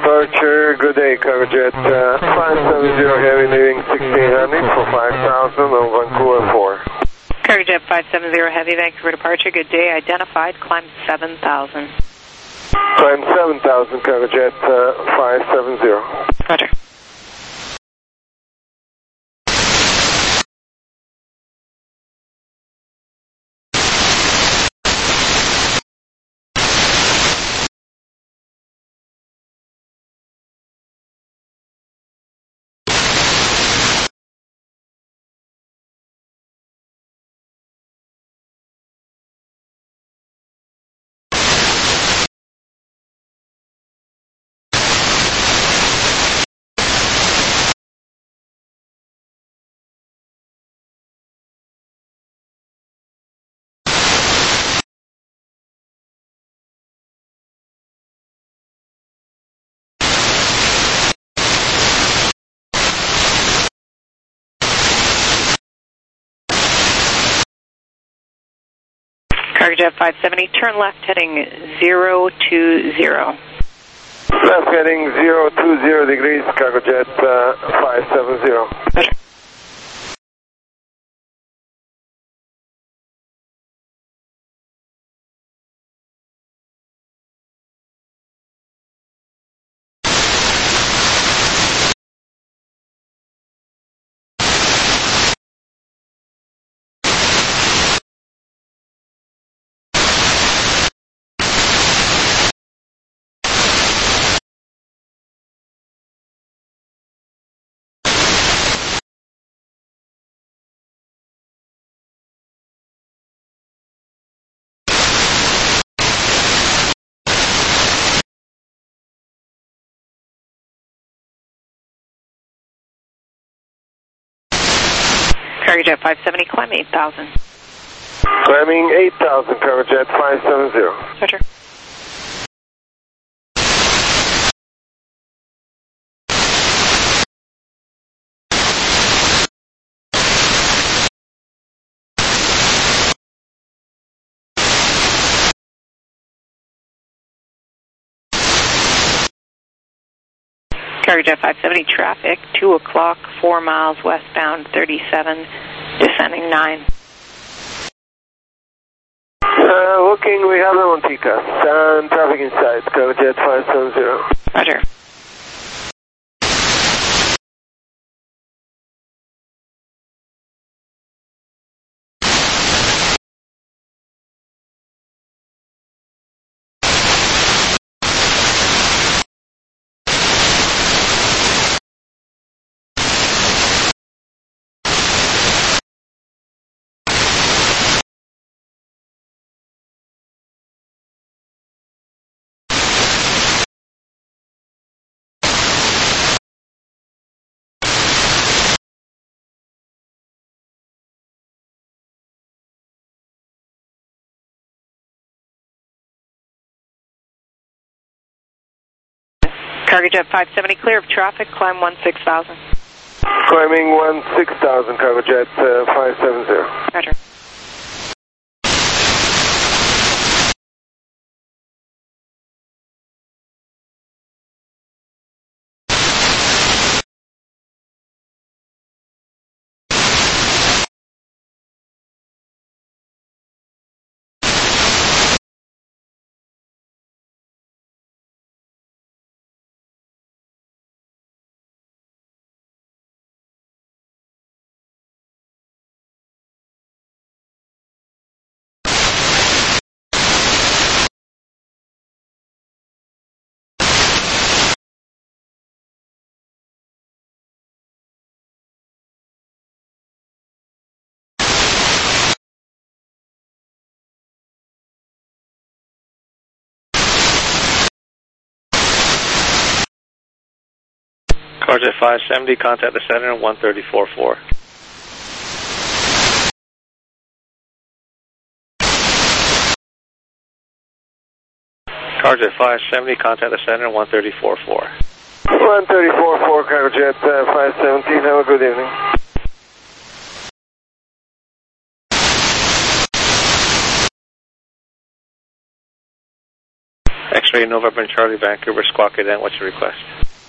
departure, good day, Cargojet 570 Heavy, leaving 1600 for 5,000 on Vancouver 4. Cargojet 570 Heavy, Vancouver departure, good day, identified, climb 7,000. Climb 7,000, Cargojet 570. Roger. Cargojet 570, turn left heading 020. Left heading 020 degrees, Cargojet 570. Roger. Cargojet 570, climb 8,000. Climbing 8,000, Cargojet 570. Roger. Cargojet 570, traffic, 2 o'clock, 4 miles westbound, 37, descending 9. Looking, we have them on TCAS, and traffic inside, Cargojet 570. Roger. Cargojet 570, clear of traffic, climb 16,000. Climbing 16,000, Cargojet 570. Roger. Cargojet 570, contact the center 134.4. Cargojet 570, contact the center 134.4. 134.4, Cargojet 570, have a good evening. X-ray November Charlie Vancouver Squawk Ident, what's your request?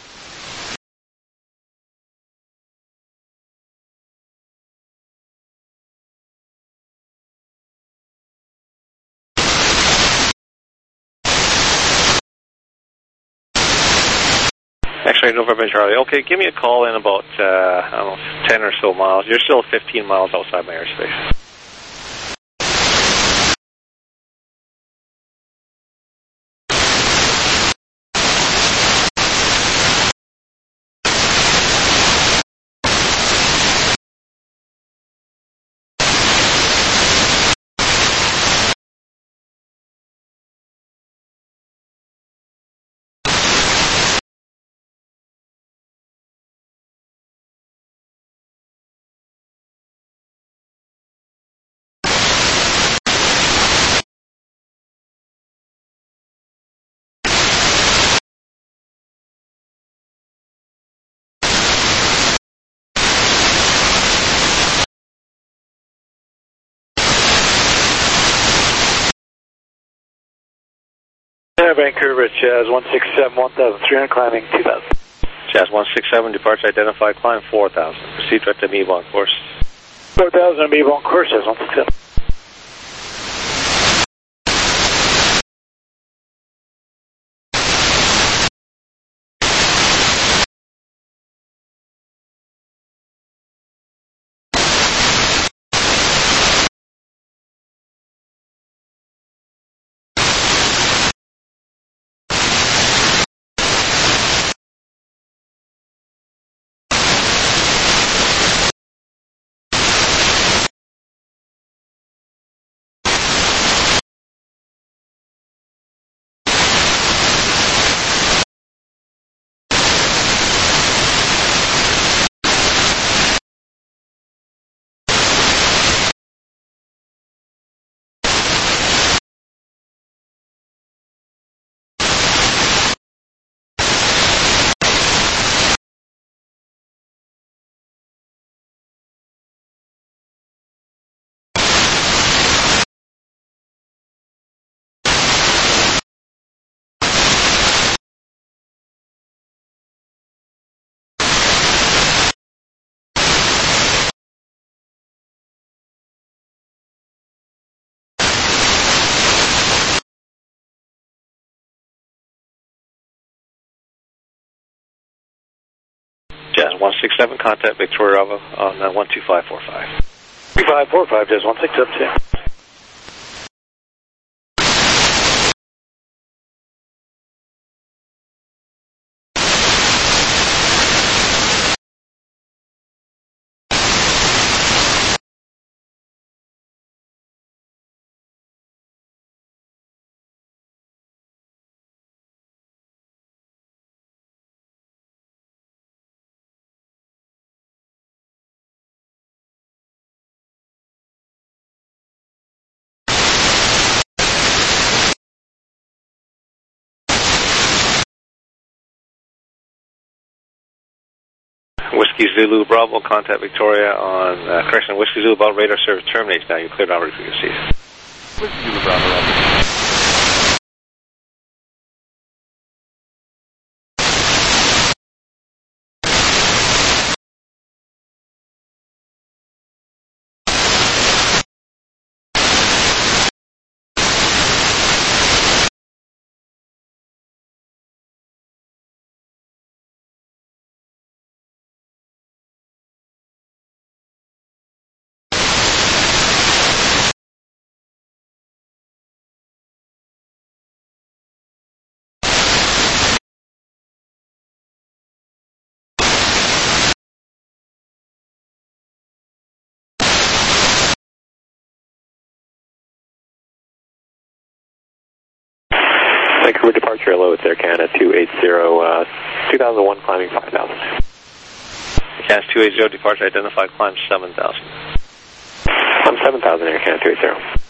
X-ray November Charlie. Okay, give me a call in about, I don't know, 10 or so miles. You're still 15 miles outside my airspace. Vancouver, Jazz 167, 1,300, climbing 2,000. Jazz 167, departure identified, climb 4,000. Proceed direct to Amoeba on course. 4,000, Amoeba on course, Jazz 167. Jazz 167, contact Victoria Bravo on 12545. 2545, Jazz 167. Whiskey Zulu Bravo, contact Victoria on, correction, Whiskey Zulu Bravo, radar service terminates now. You cleared out frequencies. Whiskey Zulu Bravo. Vancouver departure, hello, it's Air Canada 280, 2001, climbing 5,000. Canada 280, departure identified, climb 7,000. I'm 7,000, Air Canada 280.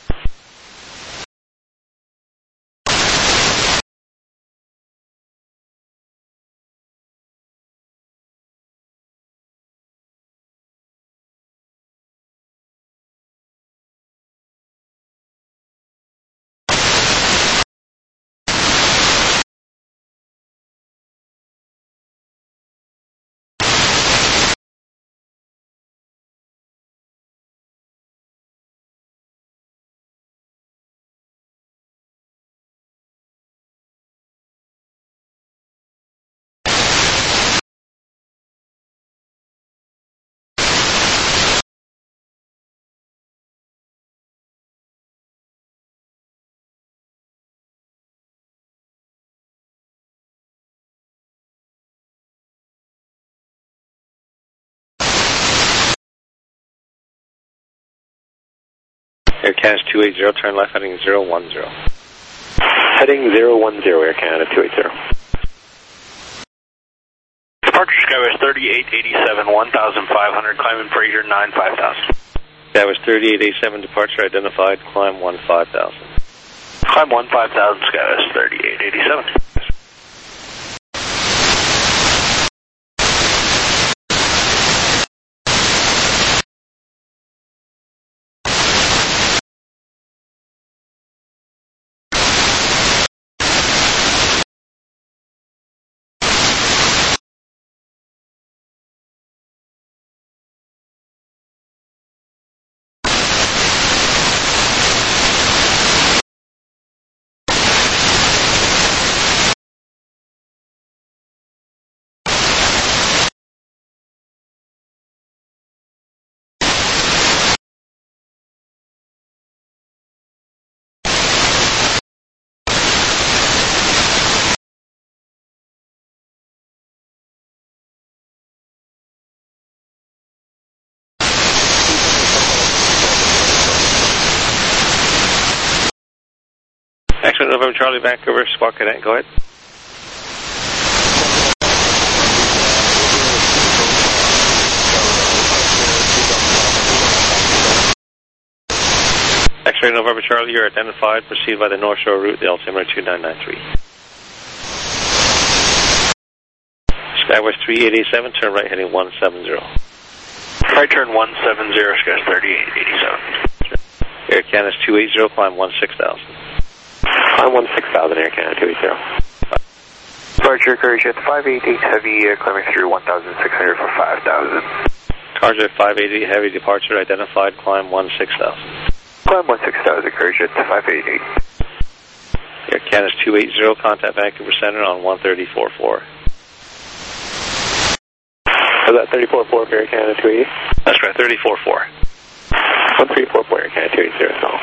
Air Canada 280, turn left heading 010. Heading 010, Air Canada 280. Departure Skywest 3887, 1,500, climbing Fraser 9, 5,000. Skywest 3887, departure identified, climb 15,000. Climb 15,000, Skywest 3887. Excellent, November Charlie, Vancouver, Squawk Cadet, go ahead. X-ray November Charlie, you're identified, proceed by the North Shore route, the altimeter 2993. Skywest 3887, turn right heading 170. Right turn 170, Skywest 3887. Air Canada 280, climb 16,000. Climb 16,000, Air Canada 280. Departure Courage 588 Heavy, climbing through 1,600 for 5,000. Carjet 588 Heavy, departure identified, climb 16,000. Climb 16,000, Courage 588. Air Canada 280, contact Vancouver Center on 134.4. Was that 34.4 for Air Canada 280? That's right, 34.4. 1344 Air Canada 280, so.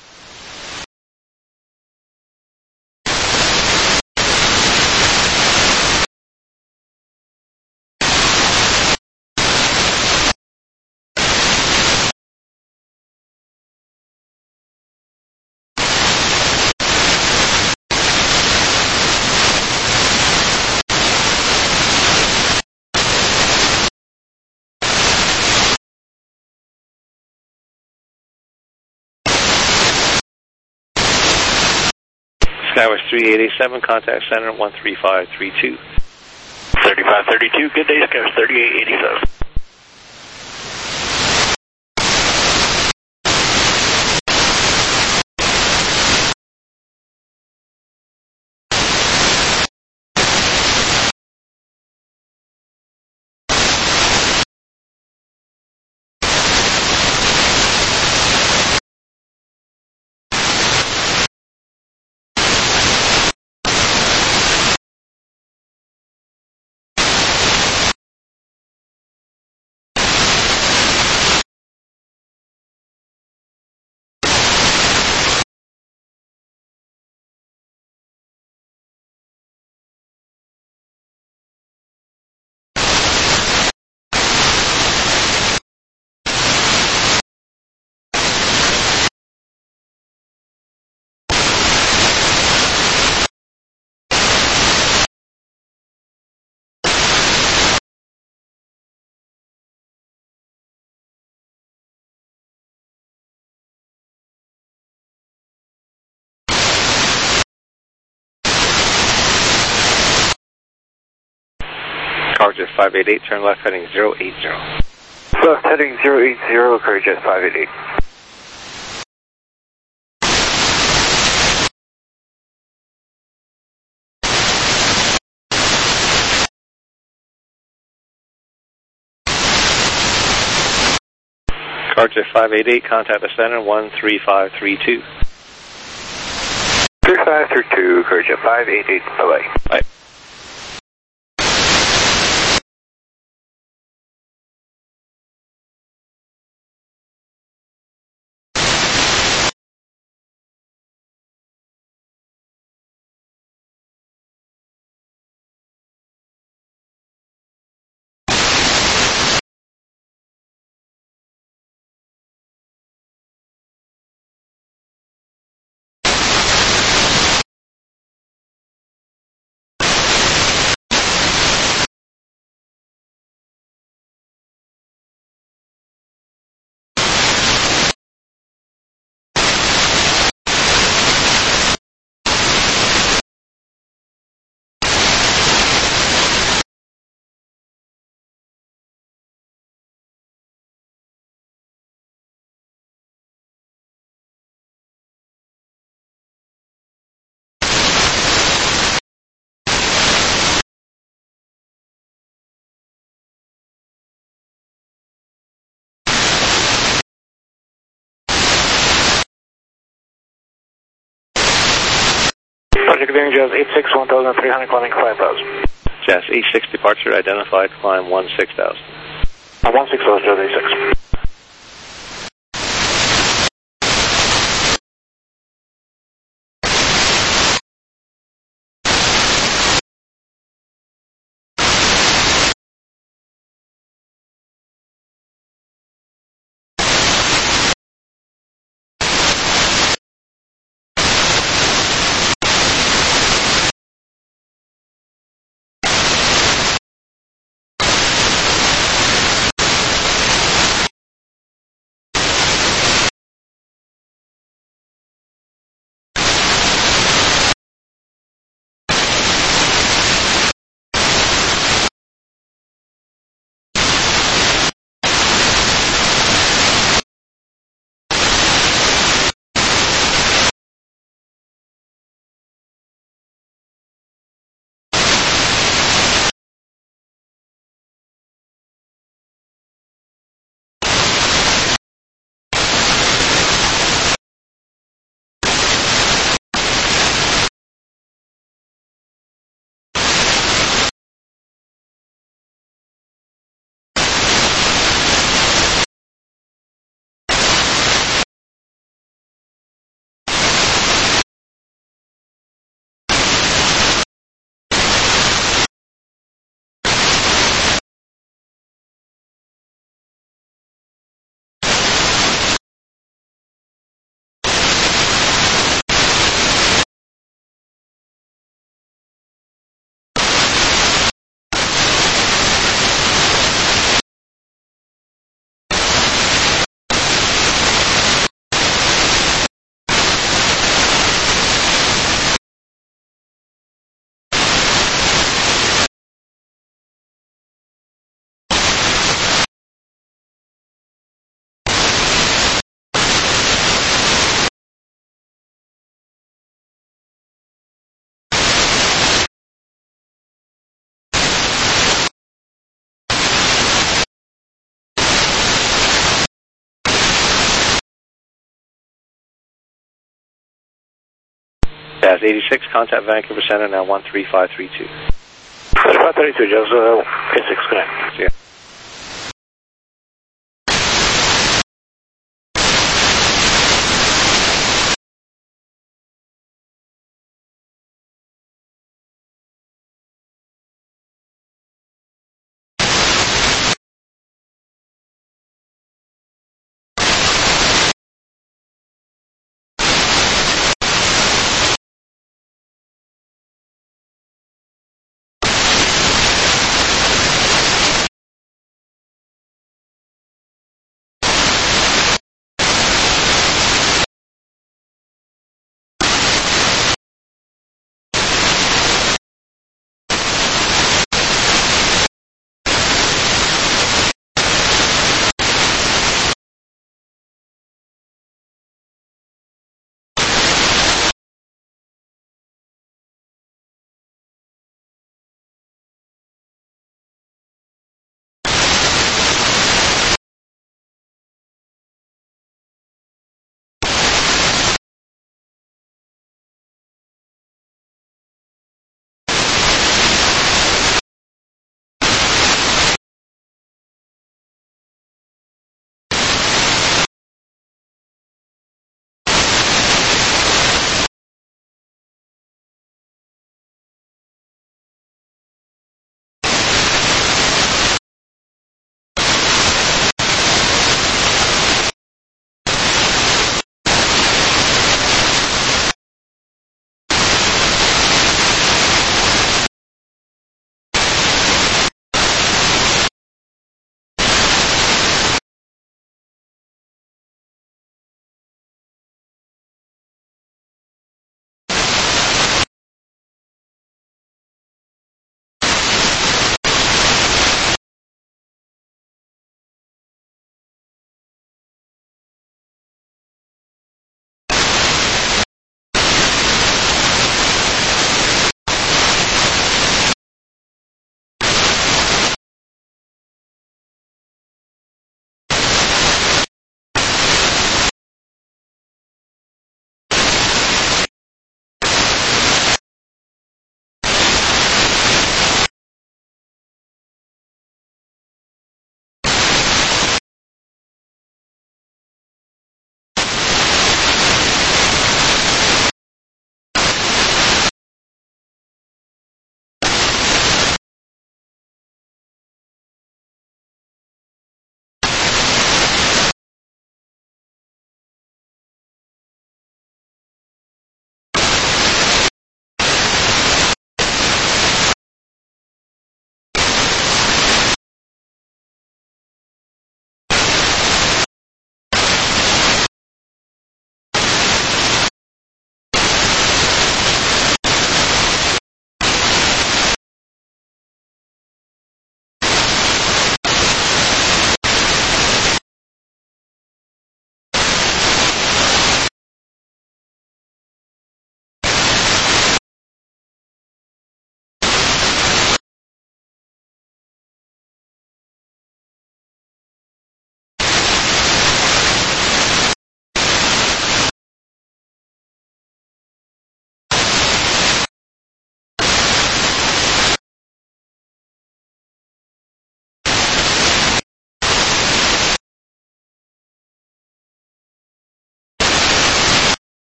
Skywest 3887, contact center 13532. 3532, good day, Skywest 3887. Carjet 588, turn left heading 080. Left heading 080, Courage 588. Carjet 588, contact the center 13532. 3532, Courage 588, bye-bye. Bye. Project being Jazz 86, 1,300, climbing 5,000. Jazz 86 departure identified, climb 16,000. 16,000, Jazz 86. Jazz 86, contact Vancouver Center, now 13532. 3532, Jazz 86, connect. See ya.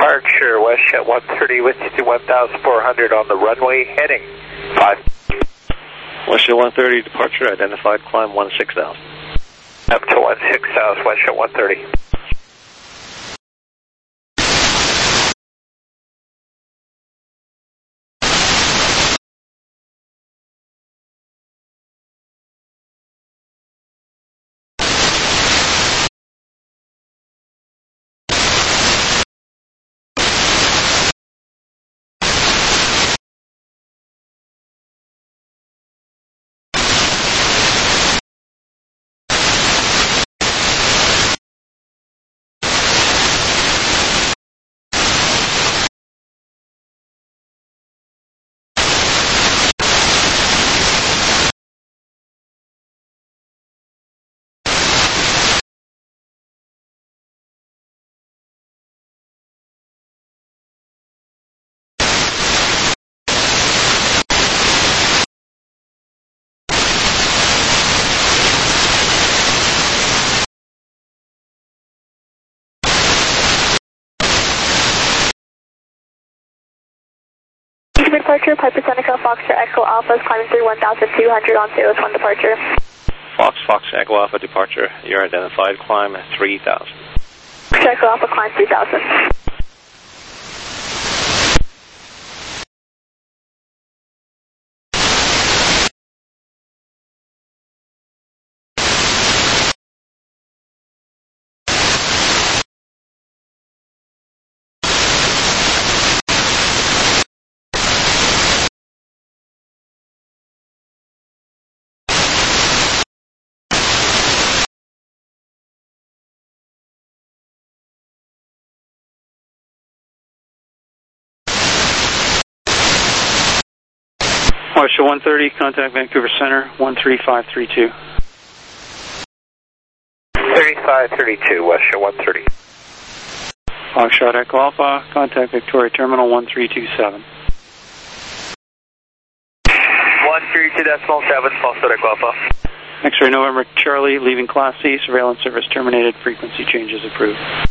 departure, WestJet 130 with you to 1,400 on the runway, heading 5. WestJet 130 departure, identified climb 16,000. Up to 16,000, WestJet 130. Departure, Piper Seneca, Foxtrot Echo Alpha is climbing through 1,200 on Sales 1 departure. Fox Echo Alpha departure, your identified climb 3,000. Echo Alpha climb 3,000. WestJet 130, contact Vancouver Center, 13532. 3532, WestJet 130. Foxtrot Echo Alpha, contact Victoria Terminal, 1327. 132.7, Foxtrot Echo Alpha. X-ray November Charlie, leaving Class C, surveillance service terminated, frequency changes approved.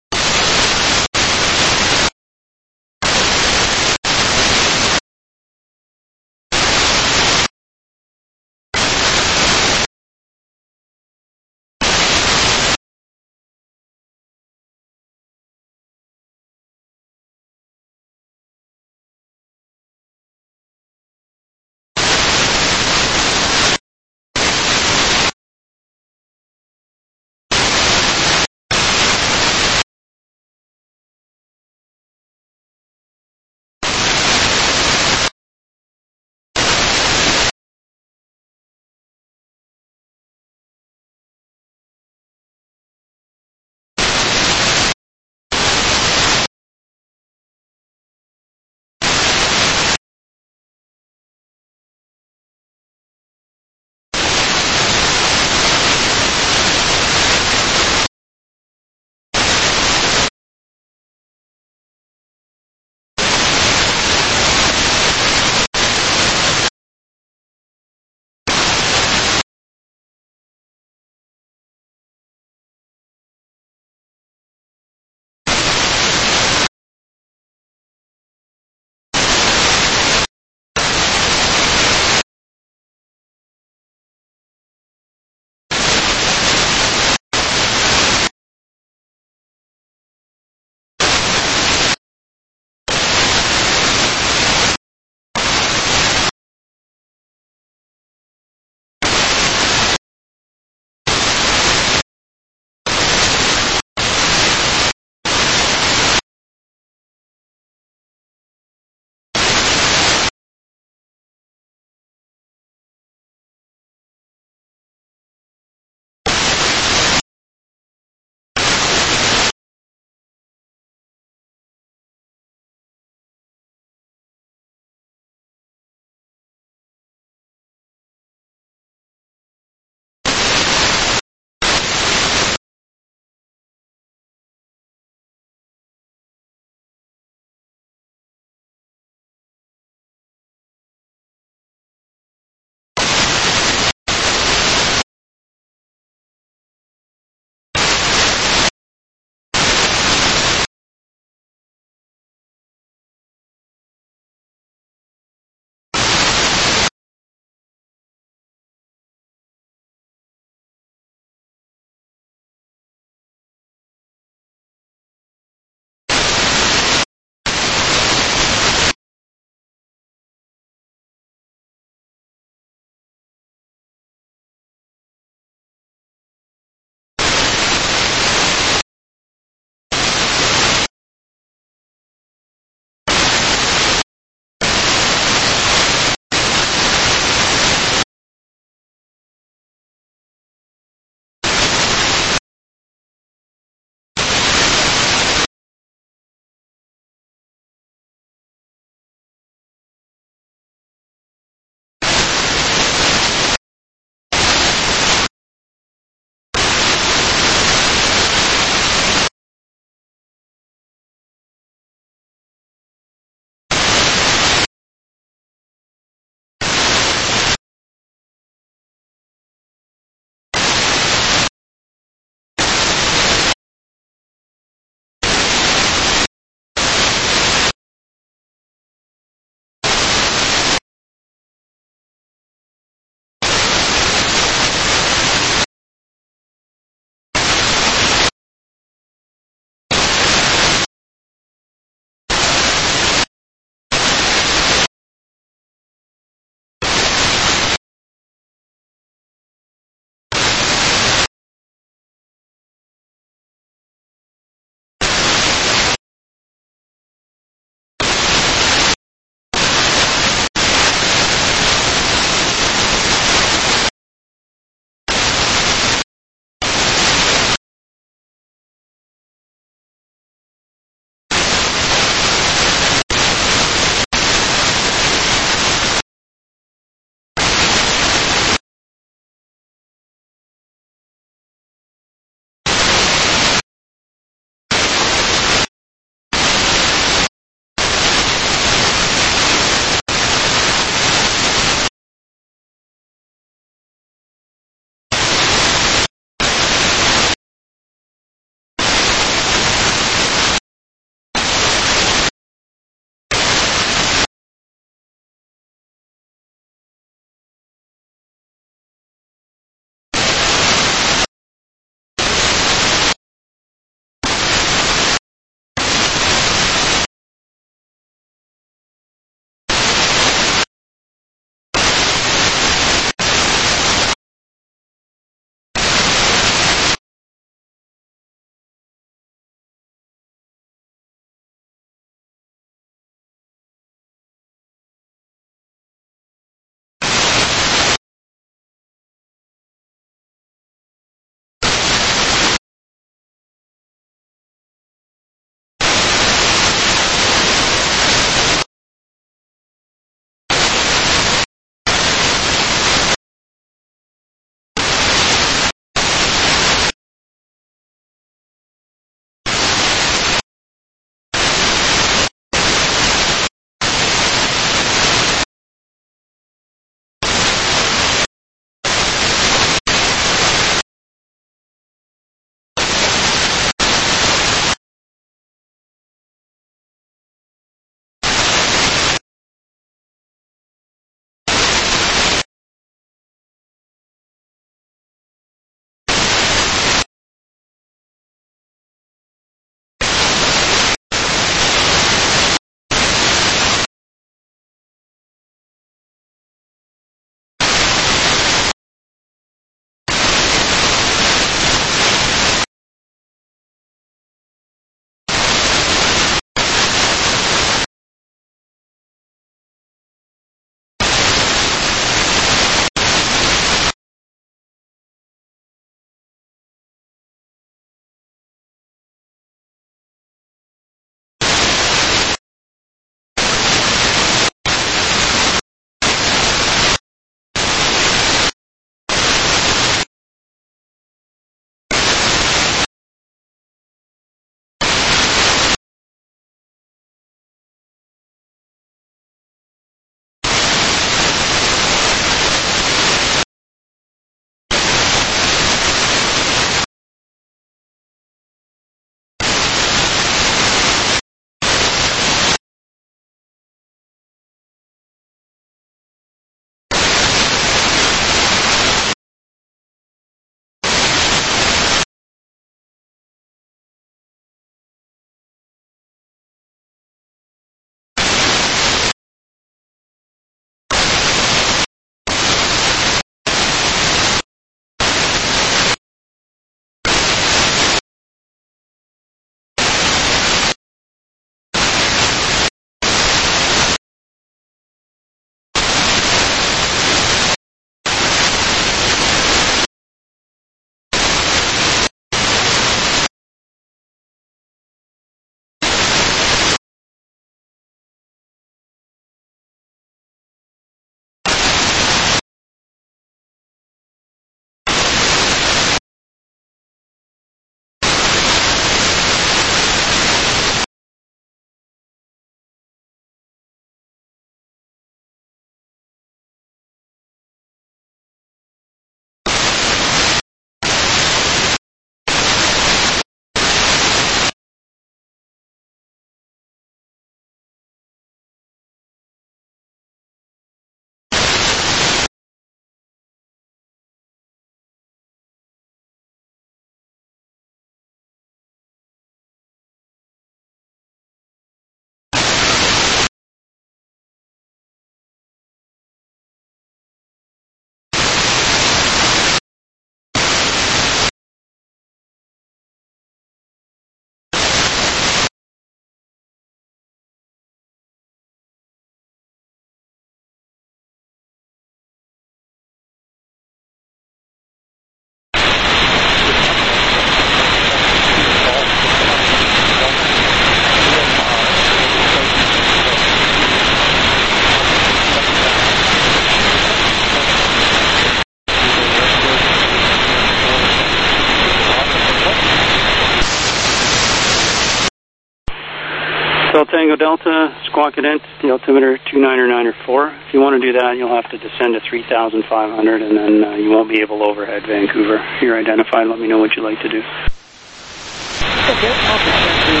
Hotel Tango Delta, Squawk-a-Dent, the altimeter 29904. If you want to do that, you'll have to descend to 3,500, and then you won't be able to overhead Vancouver. You're identified. Let me know what you'd like to do. Okay, I'll descend to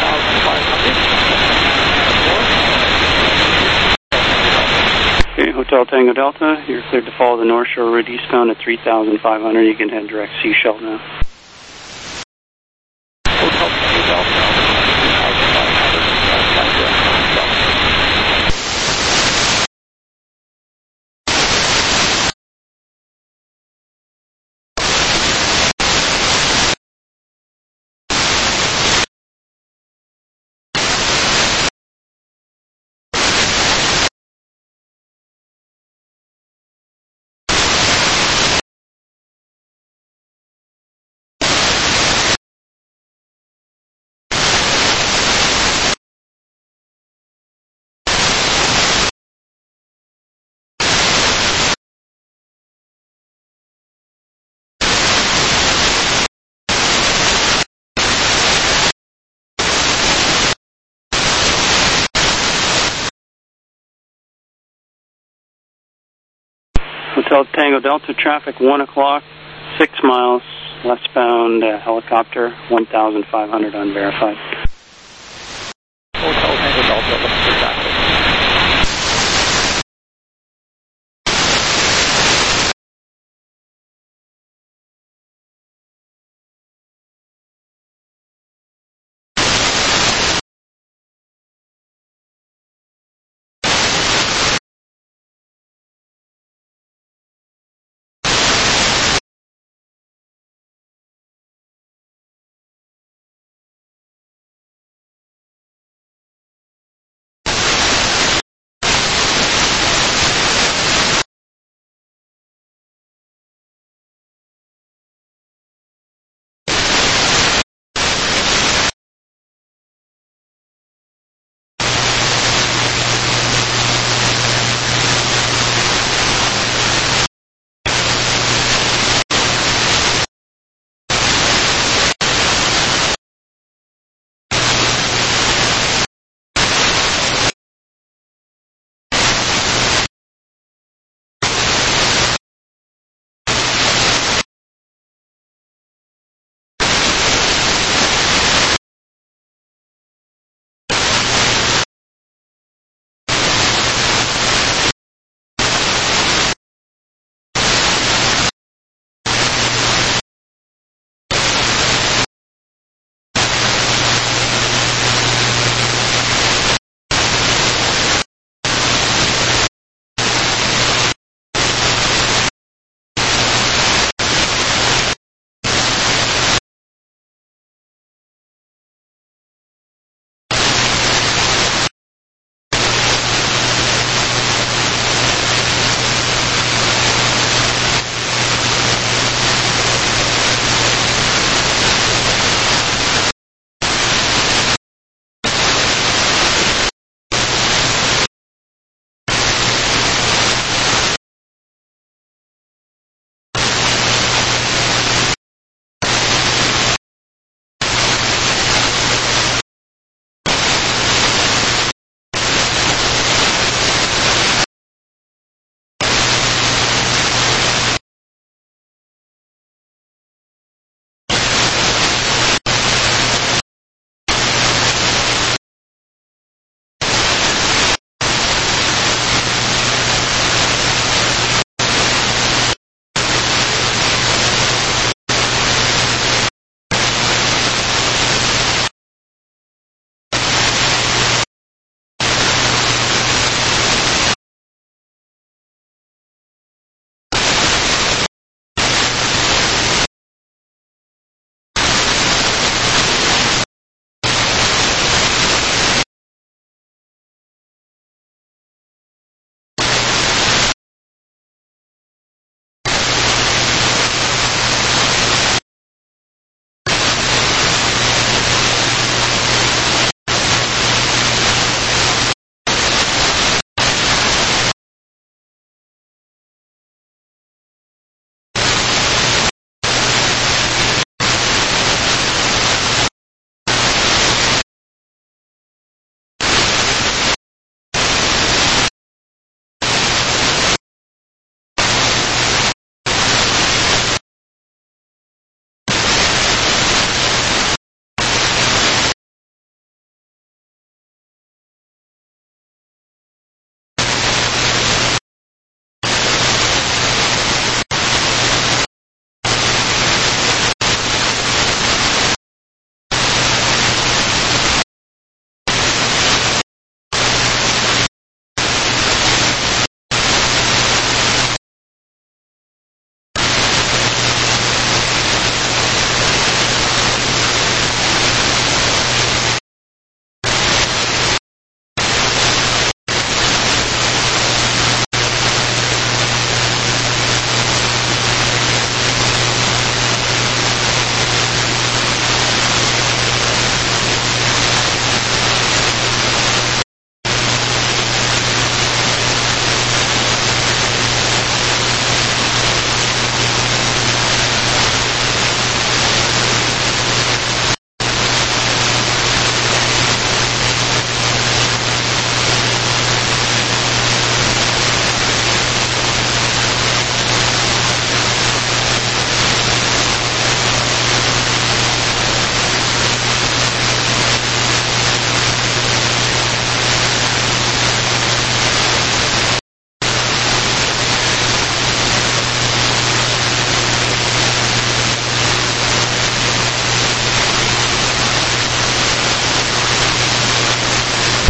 3,500. Okay, Hotel Tango Delta, you're cleared to follow the North Shore Route eastbound at 3,500. You can head direct Seashell now. Hotel Tango Delta. Hotel Tango Delta, traffic 1 o'clock, 6 miles, westbound helicopter, 1,500 unverified. Hotel Tango Delta, looking for traffic.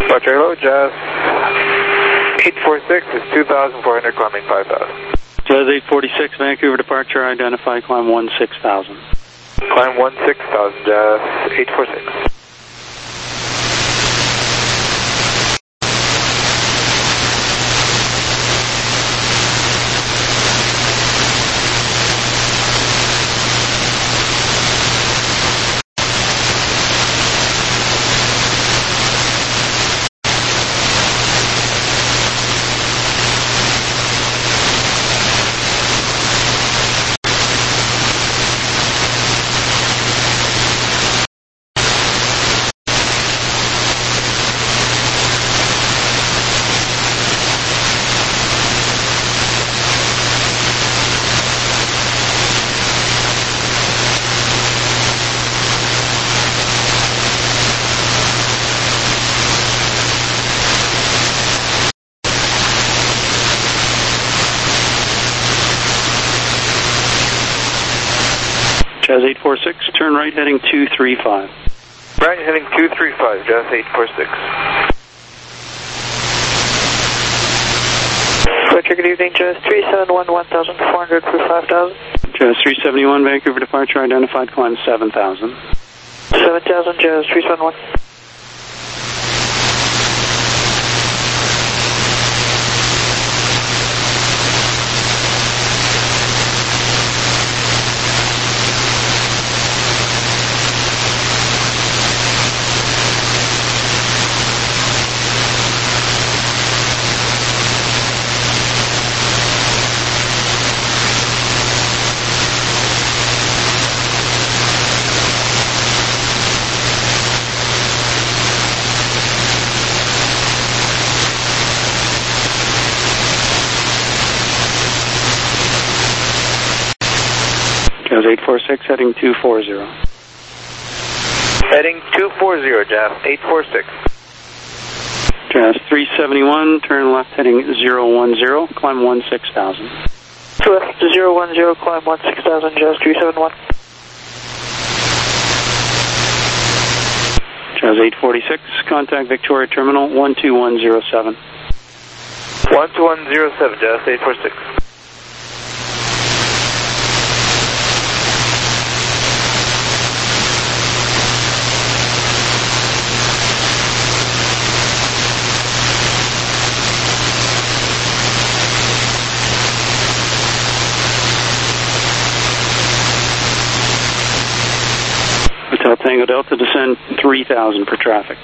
Departure hello, Jazz 846 is 2,400, climbing 5,000. Jazz 846, Vancouver departure, identified, climb 16,000. Climb 16,000, Jazz 846. Jazz 846, turn right heading 235. Right heading 235, Jazz 846. Departure, good evening, Jazz 371, 1,400 for 5,000. Jazz 371, Vancouver departure, identified, climb 7,000. 7,000, Jazz 371. Jazz 846, heading 240. Heading 240, Jazz 846. Jazz 371, turn left heading 010, climb 16,000. Left 010, climb 16,000, Jazz 371. Jazz 846, contact Victoria Terminal 12107. 12107, Jazz 846. Hotel Tango Delta, descend 3,000 per traffic.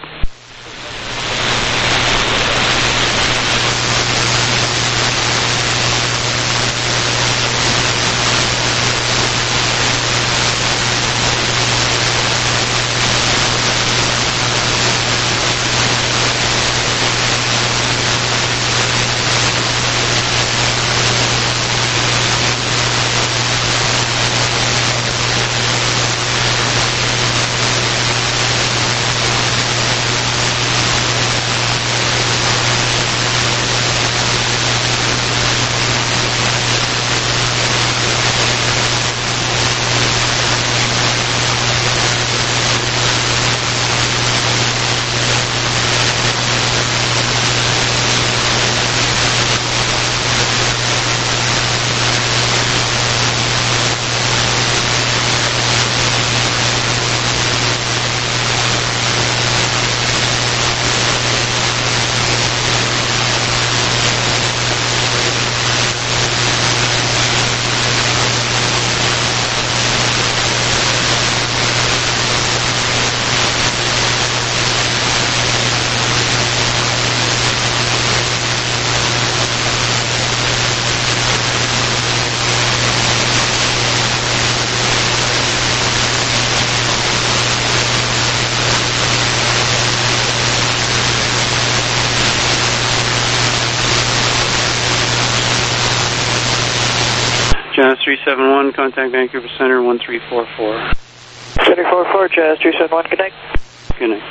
Jazz 371, contact Vancouver Center 1344. Center 44, Jazz 371, good night. Good night.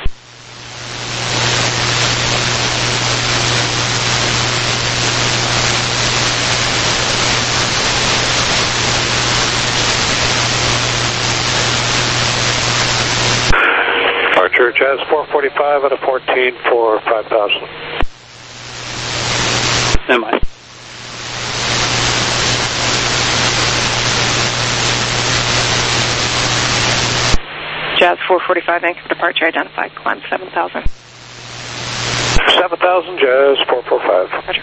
Departure Roger, Jazz 445 at a 14 for 5,000. Stand by. Jazz 445, Vancouver departure identified, climb 7,000. 7,000, Jazz 445. Roger.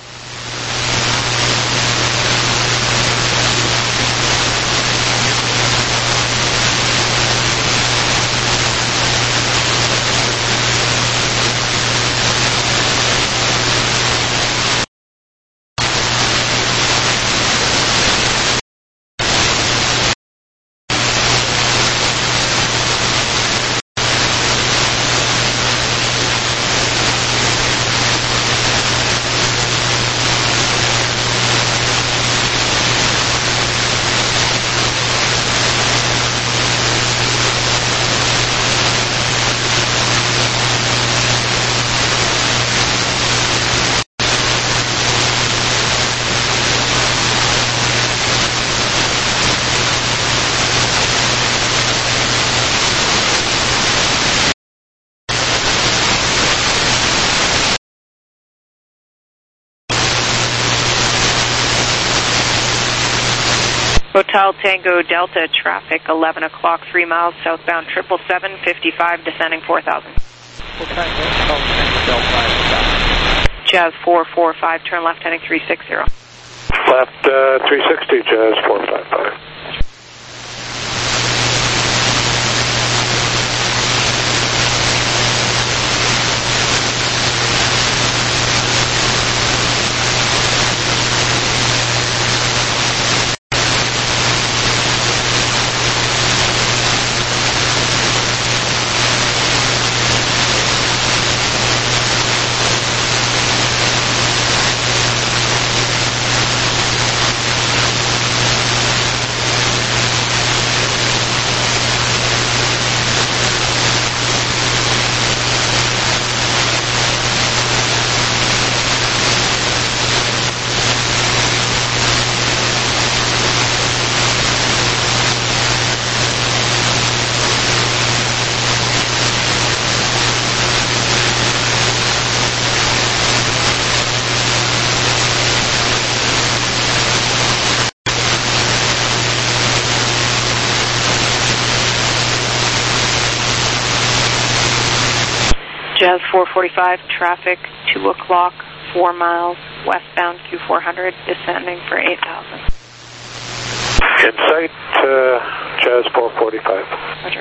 Hotel Tango Delta traffic 11 o'clock, 3 miles southbound 777, 55 descending 4,000. Jazz 445, turn left heading 360. Left 360, Jazz 455. Jazz 445, traffic 2 o'clock, 4 miles westbound Q400, descending for 8,000. In sight, Jazz 445. Roger.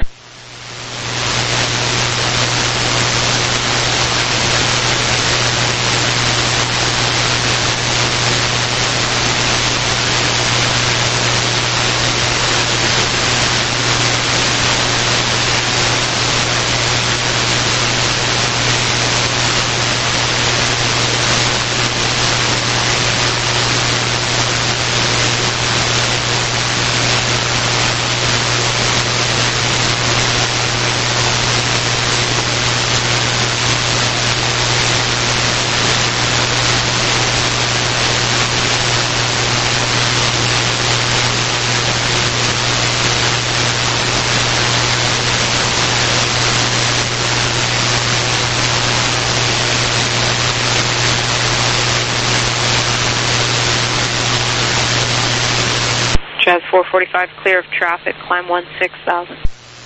Jazz 445, clear of traffic, climb 16,000.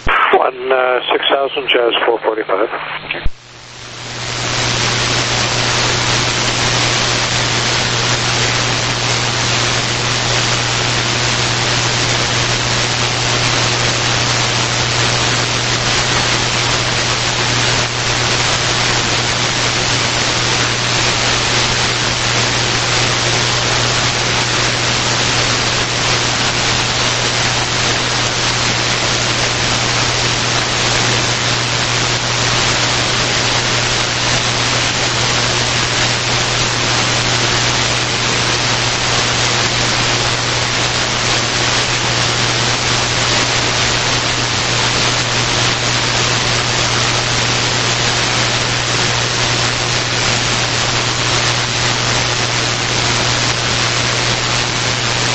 6,000, Jazz 445. Okay.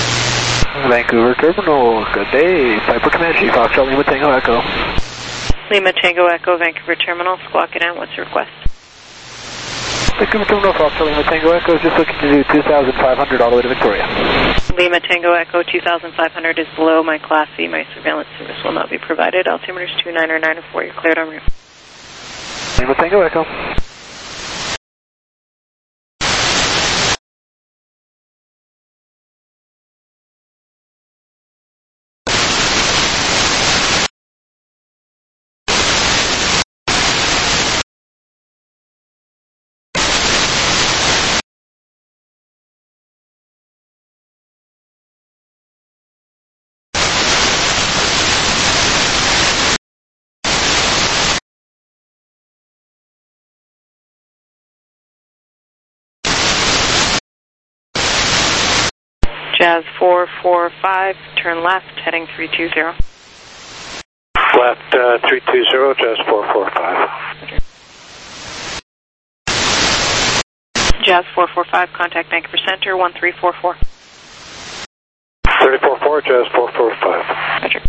Vancouver Terminal, good day. Piper Comanche, Foxtrot Lima Tango Echo. Lima Tango Echo, Vancouver Terminal, Squawk it in. What's your request? Vancouver Terminal, Foxtrot Lima Tango Echo, just looking to do 2,500 all the way to Victoria. Lima Tango Echo, 2,500 is below my Class C. My surveillance service will not be provided. Altimeter is 29 or 9 or 4. You're cleared en route. Lima Tango Echo. Jazz 445, turn left, heading 320. Left 320, Jazz 445. Jazz 445, contact Vancouver Center, 1344. 344, Jazz 445. Roger.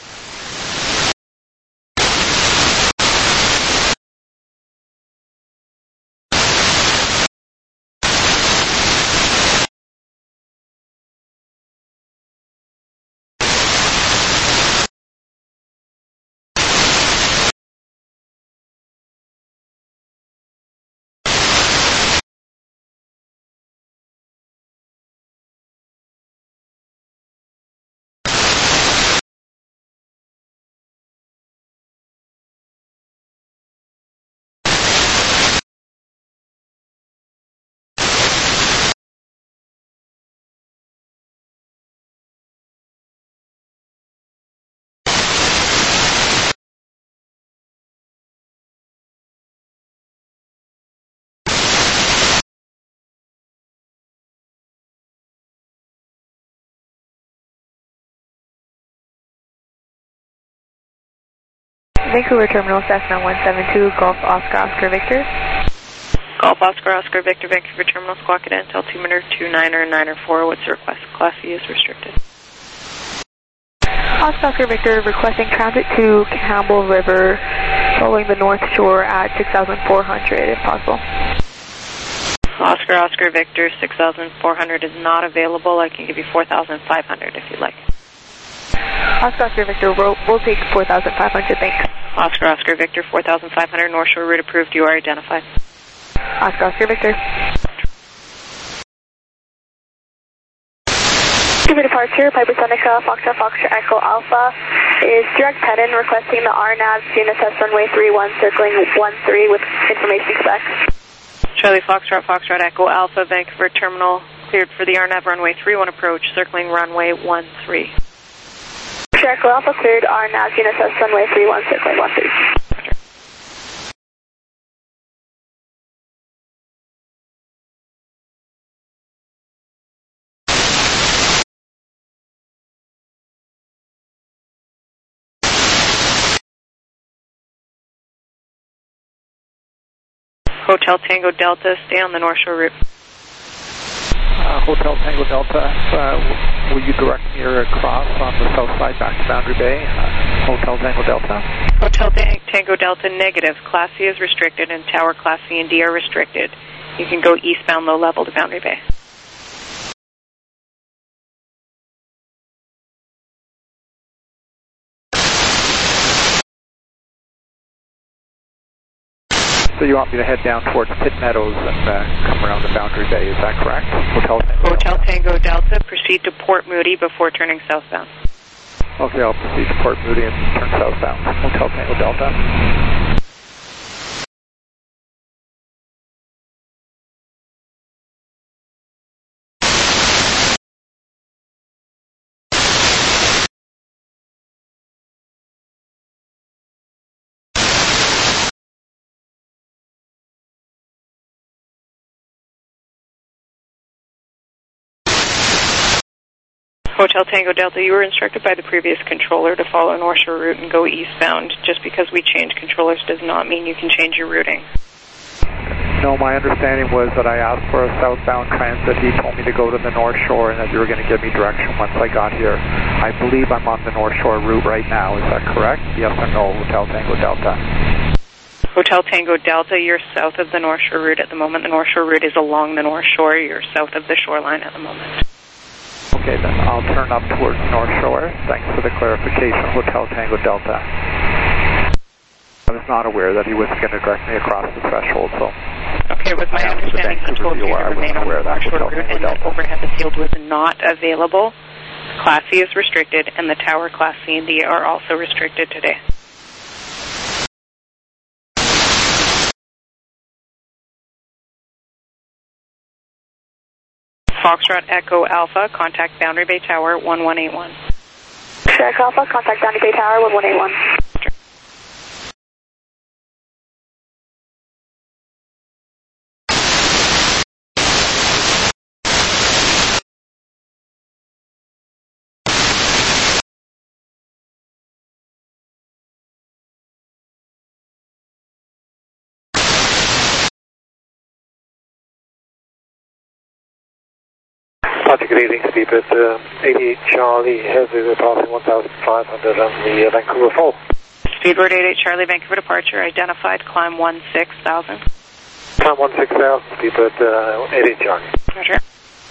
Vancouver Terminal, Cessna 172, Golf Oscar Oscar Victor. Golf Oscar Oscar Victor, Vancouver Terminal, Squawk it in. Altimeter 29 or 9 or 4. What's the request? Class C is restricted. Oscar Oscar Victor requesting transit to Campbell River following the North Shore at 6,400 if possible. Oscar Oscar Victor, 6,400 is not available. I can give you 4,500 if you'd like. Oscar Oscar Victor, we'll take 4,500, thanks. Oscar Oscar Victor, 4,500, North Shore route approved. You are identified. Oscar Oscar Victor. Give departure, Piper Seneca, Foxtrot Echo Alpha is direct head-in requesting the RNAV GNSS runway 31 circling 13 with information specs. Charlie Foxtrot Echo Alpha, Vancouver Terminal, cleared for the RNAV runway 31 approach, circling runway 13. Echo Alpha cleared, RNAV GNSS runway 31 circling 13. Hotel Tango Delta, stay on the North Shore route. Hotel Tango Delta, will you direct me across on the south side back to Boundary Bay? Hotel Tango Delta? Hotel Tango Delta, negative. Class C is restricted and Tower Class C and D are restricted. You can go eastbound low level to Boundary Bay. So you want me to head down towards Pitt Meadows and come around to Boundary Bay, is that correct? Hotel Tango Delta, proceed to Port Moody before turning southbound. Okay, I'll proceed to Port Moody and turn southbound. Hotel Tango Delta. Hotel Tango Delta, you were instructed by the previous controller to follow North Shore route and go eastbound. Just because we change controllers does not mean you can change your routing. No, my understanding was that I asked for a southbound transit. He told me to go to the North Shore and that you were going to give me direction once I got here. I believe I'm on the North Shore route right now. Is that correct? Yes or no, Hotel Tango Delta? Hotel Tango Delta, you're south of the North Shore route at the moment. The North Shore route is along the North Shore. You're south of the shoreline at the moment. Okay, then I'll turn up towards North Shore. Thanks for the clarification, Hotel Tango Delta. I was not aware that he was going to direct me across the threshold, so... Okay, with my understanding, he told you to remain on the North Shore route and that overhead the field was not available. Class C is restricted, and the tower Class C and D are also restricted today. Foxtrot Echo Alpha, contact Boundary Bay Tower 1181. Echo Alpha, contact Boundary Bay Tower 1181. Logic reading speed at 88 Charlie has a passing 1,500 on the Vancouver Fall. Speedbird 88 Charlie, Vancouver departure, identified, climb 16,000. Climb 16,000, speedbird 88 Charlie. Roger.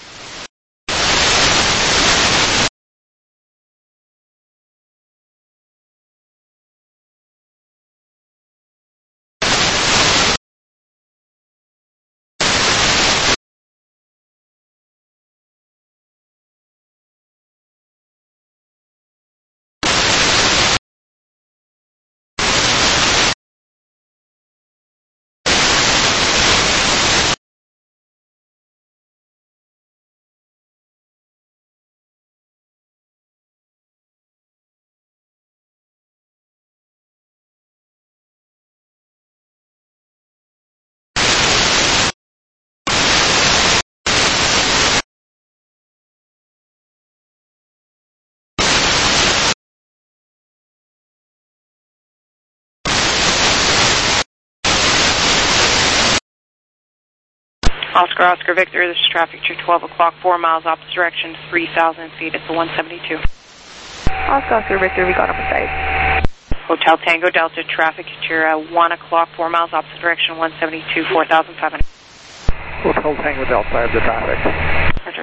Oscar Victor, this is traffic to 12 o'clock, 4 miles opposite direction, 3,000 feet. It's a 172. Oscar Victor, we got him beside. Hotel Tango Delta, traffic to 1 o'clock, 4 miles opposite direction, 172, 4,500. Hotel Tango Delta, I have the traffic. Roger.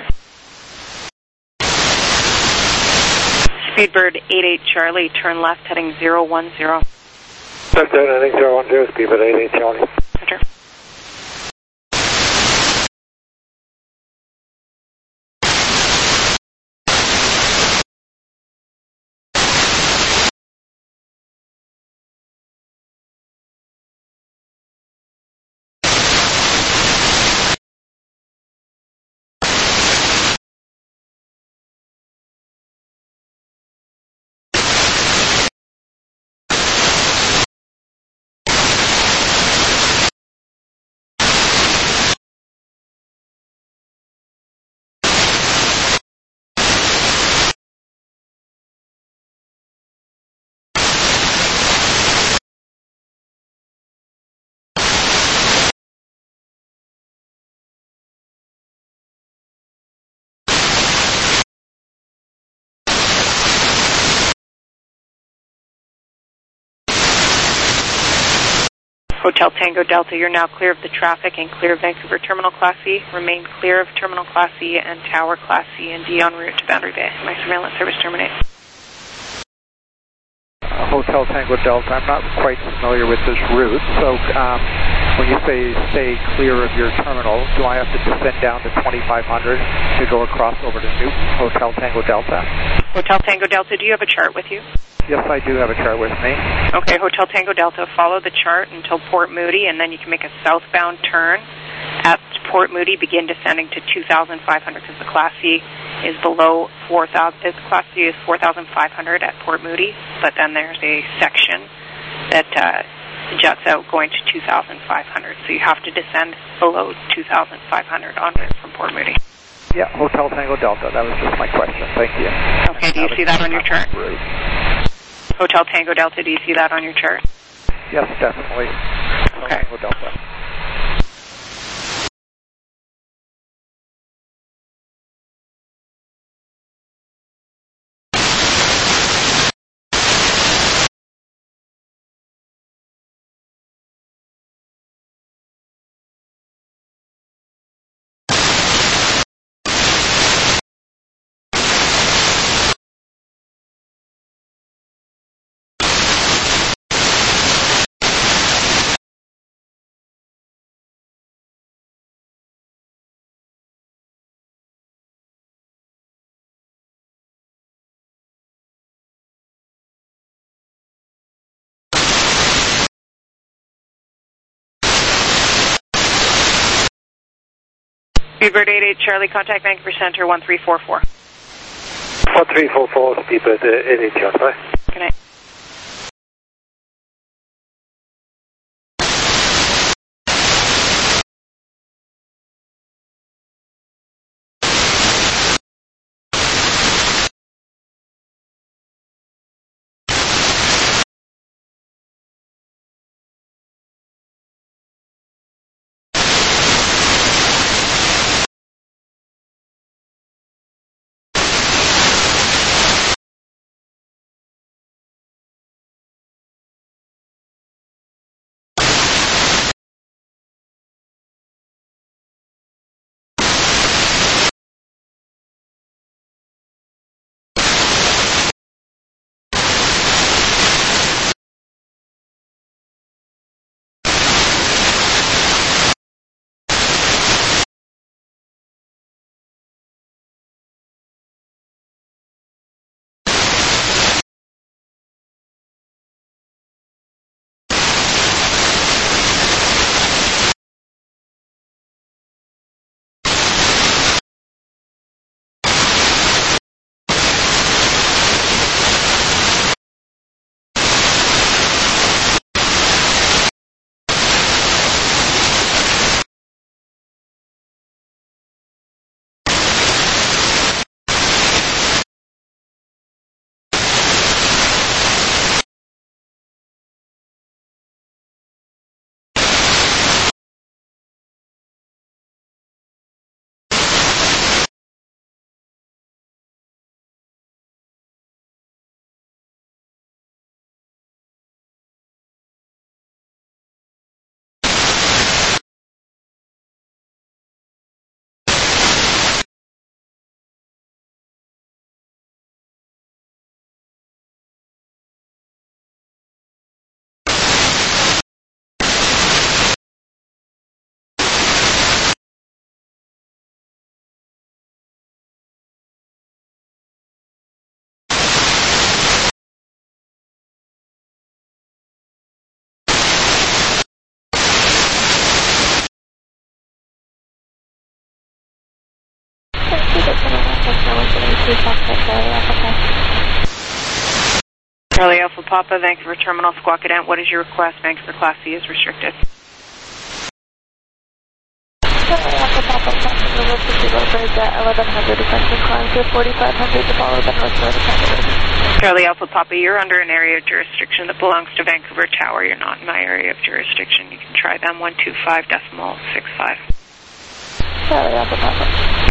Speedbird 88 Charlie, turn left heading 010. Left heading 010, speedbird 88 Charlie. Roger. Hotel Tango Delta, you're now clear of the traffic and clear of Vancouver Terminal Class C. Remain clear of Terminal Class C and Tower Class C and D en route to Boundary Bay. My surveillance service terminates. Hotel Tango Delta, I'm not quite familiar with this route, so when you say stay clear of your terminal, do I have to descend down to 2,500 to go across over to Newton, Hotel Tango Delta? Hotel Tango Delta, do you have a chart with you? Yes, I do have a chart with me. Okay, Hotel Tango Delta, follow the chart until Port Moody, and then you can make a southbound turn at Port Moody, begin descending to 2,500 because the Class C is below 4,000. Class C is 4,500 at Port Moody, but then there's a section that juts out going to 2,500, so you have to descend below 2,500 en route from Port Moody. Yeah, Hotel Tango Delta, that was just my question. Thank you. Okay, do you see that on your chart? Hotel Tango Delta, do you see that on your chart? Yes, definitely. Okay. Tango Delta. Speedbird 88 Charlie, contact Vancouver Center 1344. 1344, Speedbird 88 Charlie. Good night. Charlie Alpha Papa, Vancouver Terminal, Squawk-A-Dent. What is your request? Vancouver Class C is restricted. Charlie Alpha Papa, passing over to Zero Bridge at 1100, requesting climb to 4500 to follow the north road of Canada. Charlie Alpha Papa, you're under an area of jurisdiction that belongs to Vancouver Tower. You're not in my area of jurisdiction. You can try them 125.65. Charlie Alpha Papa.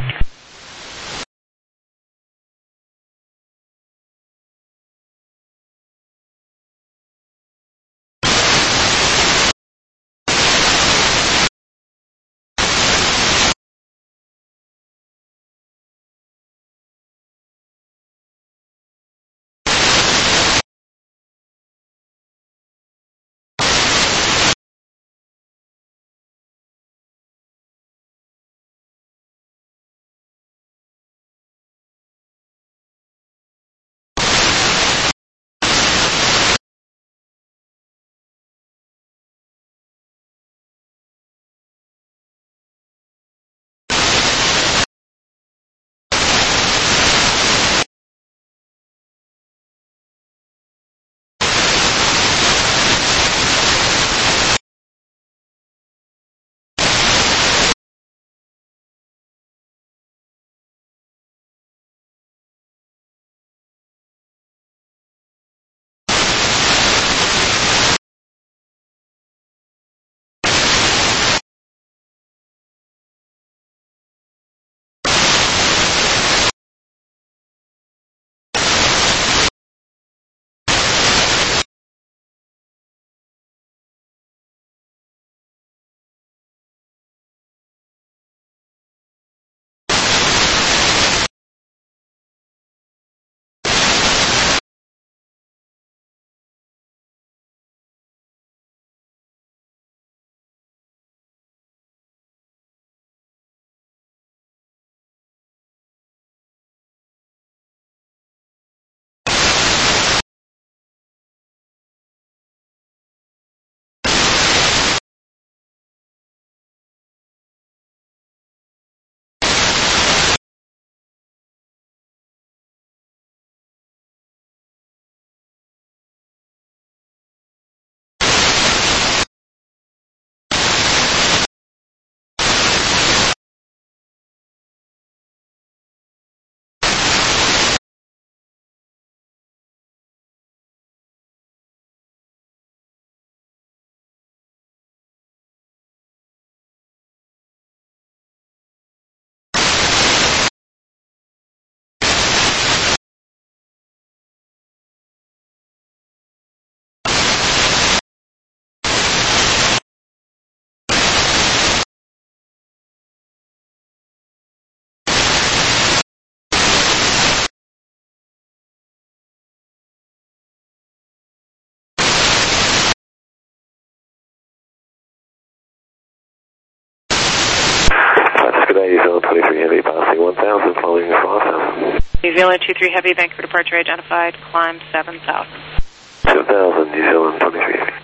New Zealand 23 Heavy, passing 1,000, following 5,000. New Zealand 23 Heavy, Vancouver departure identified, climb 7,000. 7,000, New Zealand 23 Heavy.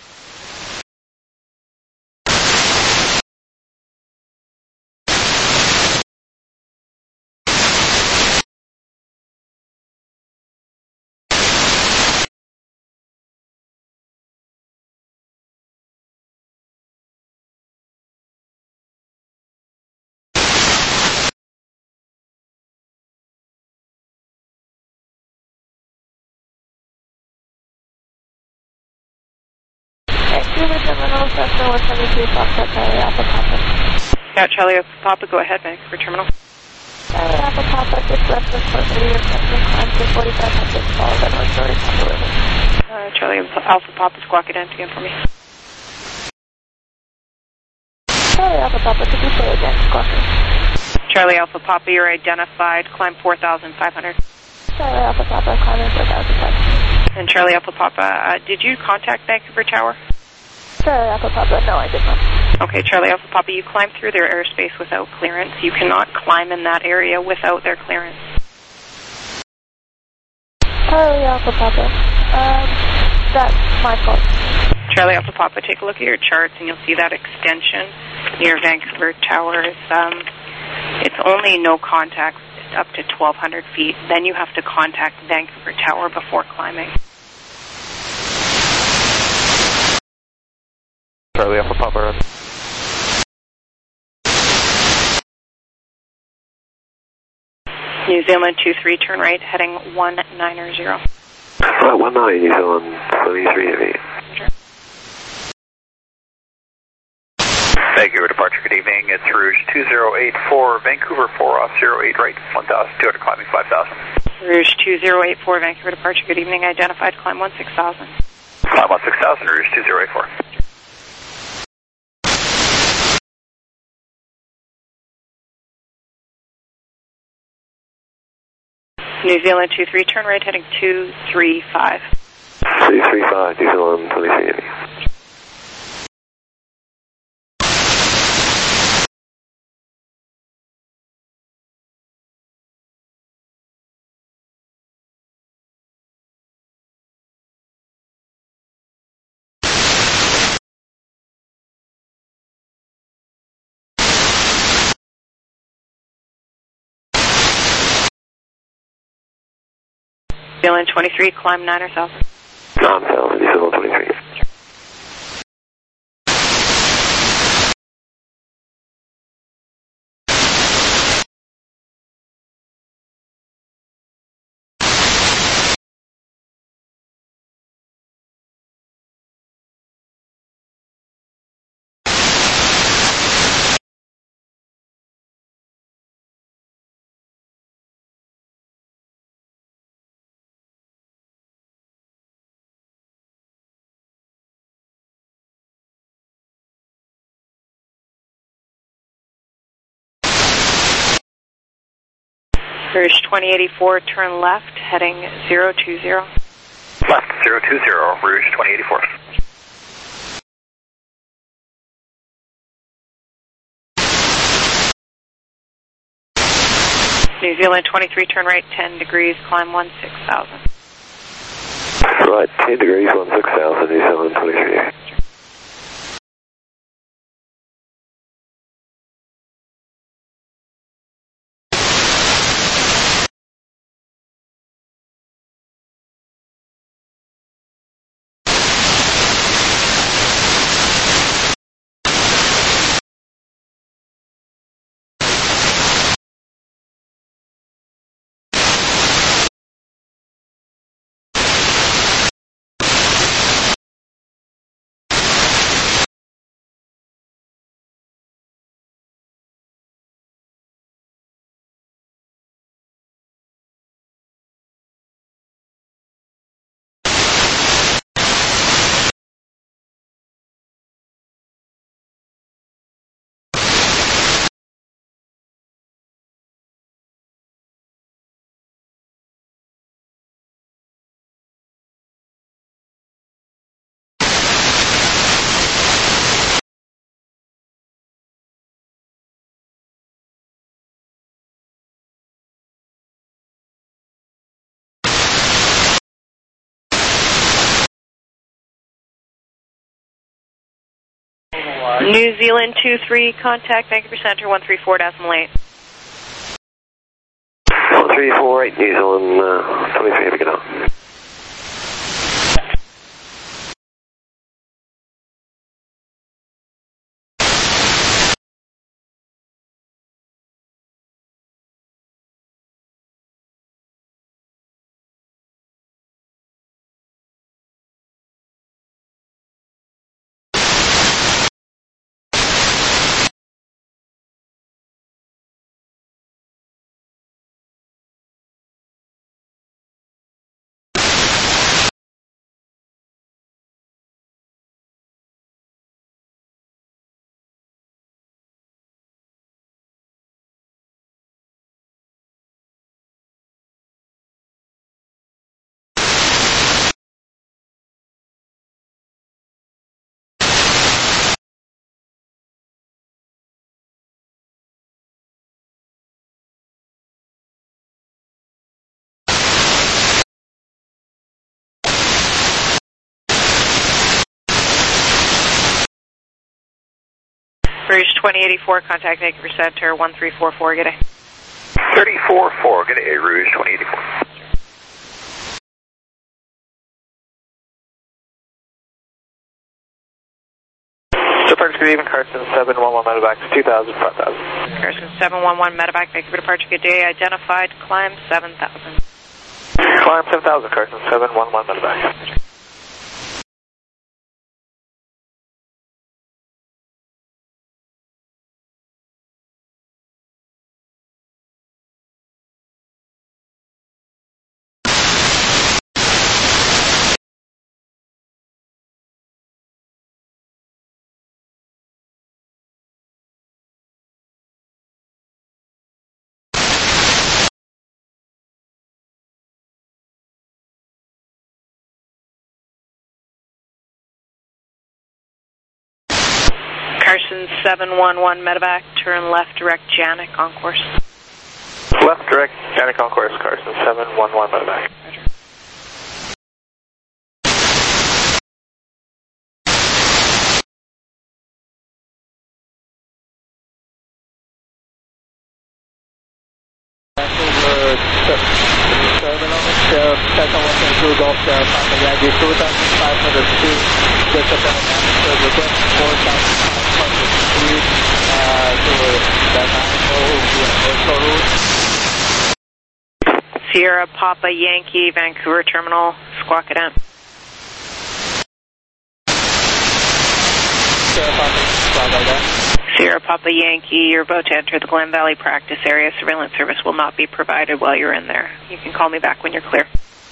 Vancouver Terminal, Cessna 173, Foxtrot, Charlie Alpha Papa. Yeah, Charlie Alpha Papa, go ahead, Vancouver Terminal. Charlie Alpha Papa, just left the Port Moody, requesting climb to 4,500, followed by North Shore, Papa River. Charlie Alpha Papa, squawk it in again for me. Charlie Alpha Papa, could you say again, squawking? Charlie Alpha Papa, you're identified, climb 4,500. Charlie Alpha Papa, climbing 4,500. And Charlie Alpha Papa, did you contact Vancouver Tower? Charlie Alpha Papa, no, I did not. Okay, Charlie Alpha Papa, you climbed through their airspace without clearance. You cannot climb in that area without their clearance. Charlie Alpha Papa, that's my fault. Charlie Alpha Papa, take a look at your charts and you'll see that extension near Vancouver Tower is, it's only no contact up to 1,200 feet. Then you have to contact Vancouver Tower before climbing. Charlie Alpha Papa. New Zealand 23, turn right, heading 190. Right, 19, New Zealand 23 Heavy. Vancouver departure, good evening. It's Rouge 2084, Vancouver 4 off 08 right, 1,200, climbing 5,000. Rouge 2084, Vancouver departure, good evening, identified, climb 16,000. Climb 16,000, Rouge 2084. New Zealand 23, turn right, heading 235. 235, New Zealand 23 Heavy. New Zealand 23, climb 9,000. 9,000, New Zealand 23. Rouge 2084, turn left, heading 020. Left 020, Rouge 2084. New Zealand 23, turn right 10 degrees, climb 16,000. Right, 10 degrees, 16,000, New Zealand 23. New Zealand 23, contact Vancouver Center 134.8. 1348, New Zealand 23, have a good night. Rouge 2084, contact Vancouver Center 1344, good day. 344, good day, Rouge 2084. Departure good evening, Carson 711 medevac 2000, 5000. Carson 711 medevac, Vancouver departure, good day, identified, climb 7000. Climb 7000, Carson 711 medevac. Carson 711 medevac, turn left direct Janik on course. Left direct Janik on course, Carson 711 medevac. Sierra Papa Yankee, Vancouver Terminal, squawk it out. Sierra Papa Yankee, you're about to enter the Glen Valley practice area. Surveillance service will not be provided while you're in there. You can call me back when you're clear.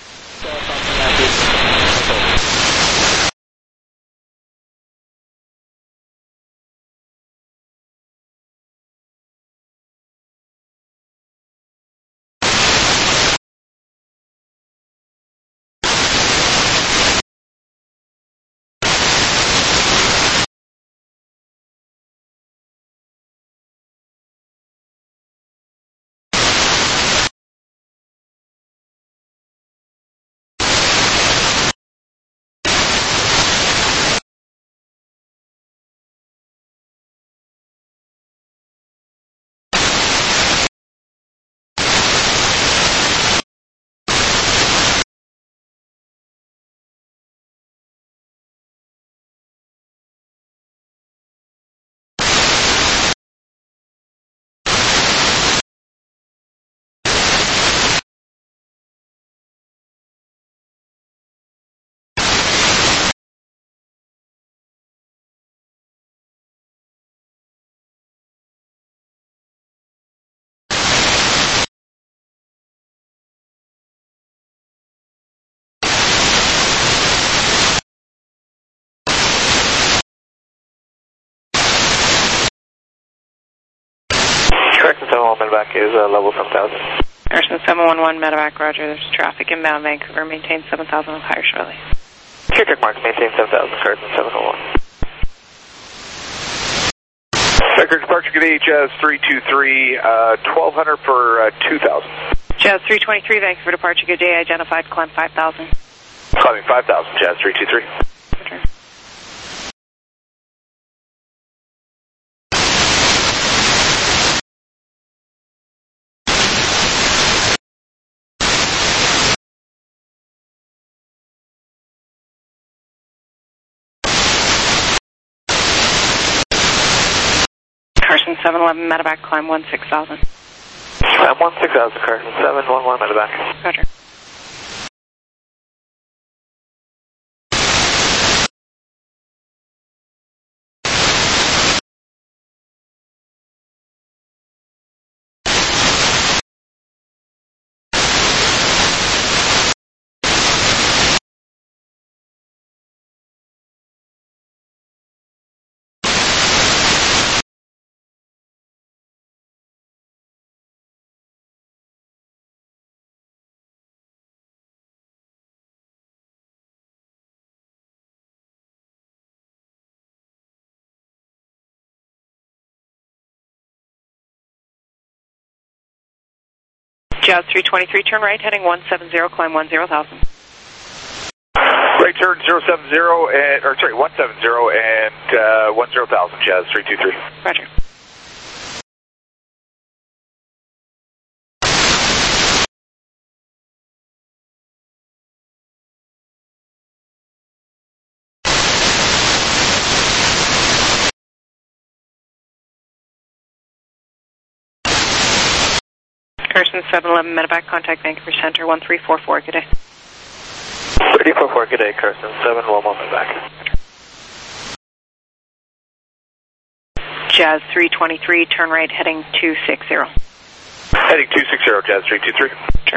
Carson 711 medevac is level 7000. Carson 711 medevac, roger. There's traffic inbound Vancouver. Maintain 7000 of higher shortly. Check mark, maintain 7000, Carson 711. Record departure, good day, Jazz 323, 1200 for 2000. Jazz 323, Vancouver departure, good day, identified, climb 5000. Climbing 5000, Jazz 323. Carson 711 medevac, climb 16,000. Climb 16,000, Carson 711 medevac. Roger. Jazz 323, turn right, heading 170, climb 10,000. Right turn 070 and, or sorry, 170 and 10,000, Jazz 323. Roger. Carson 711 medevac, contact Vancouver Center 1344, good day. 34-4, good day, Carson 711 medevac. Jazz 323, turn right, heading 260. Heading 260, Jazz 323. Sure.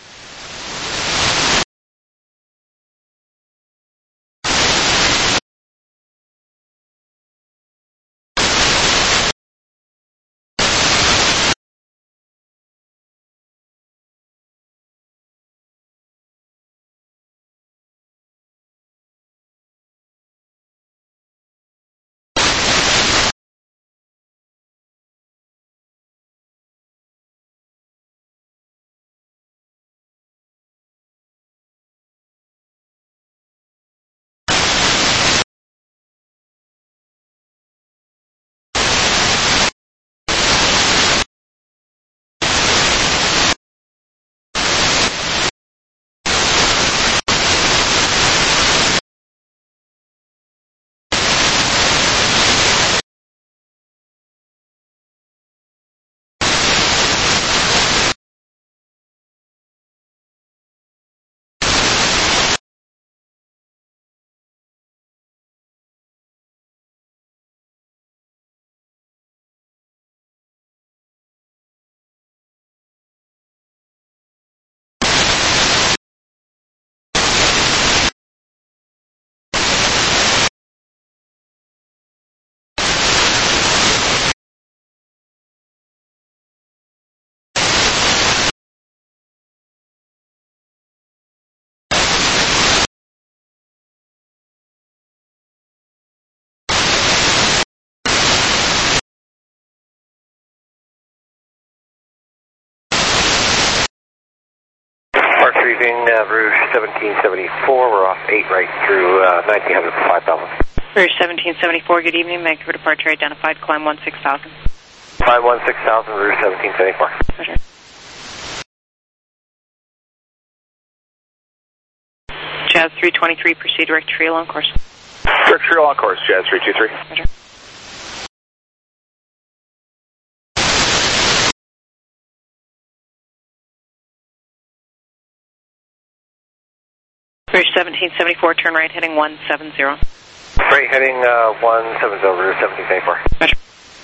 Retrieving Rouge 1774, we're off 8 right through 1900 for 5,000. Rouge 1774, good evening, Vancouver departure identified, climb 16,000. Climb 16,000, Rouge 1774. Roger. Jazz 323, proceed direct trail on course. Direct trail on course, Jazz 323. Roger. Rouge 1774, turn right, heading 170. Right, heading 170, Rouge 1774. Roger.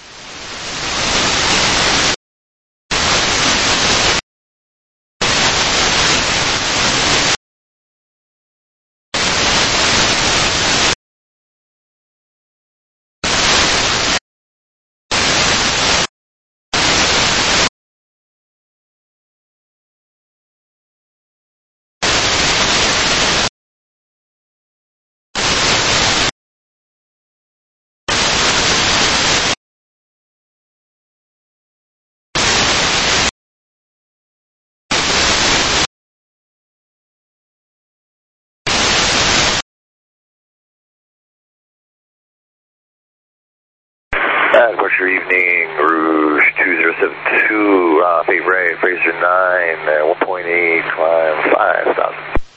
What's your evening, Rouge 2072, fade right, Fraser 9, 1.8, climb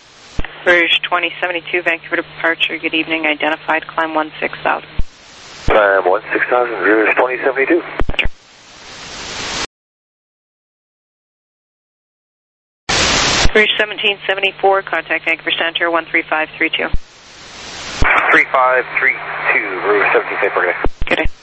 5,000. Rouge 2072, Vancouver departure, good evening, identified, climb 16,000. Climb 16,000, Rouge 2072. Rouge 1774, contact Vancouver Center 13532. 3532, Rouge 1774, good day. Good day.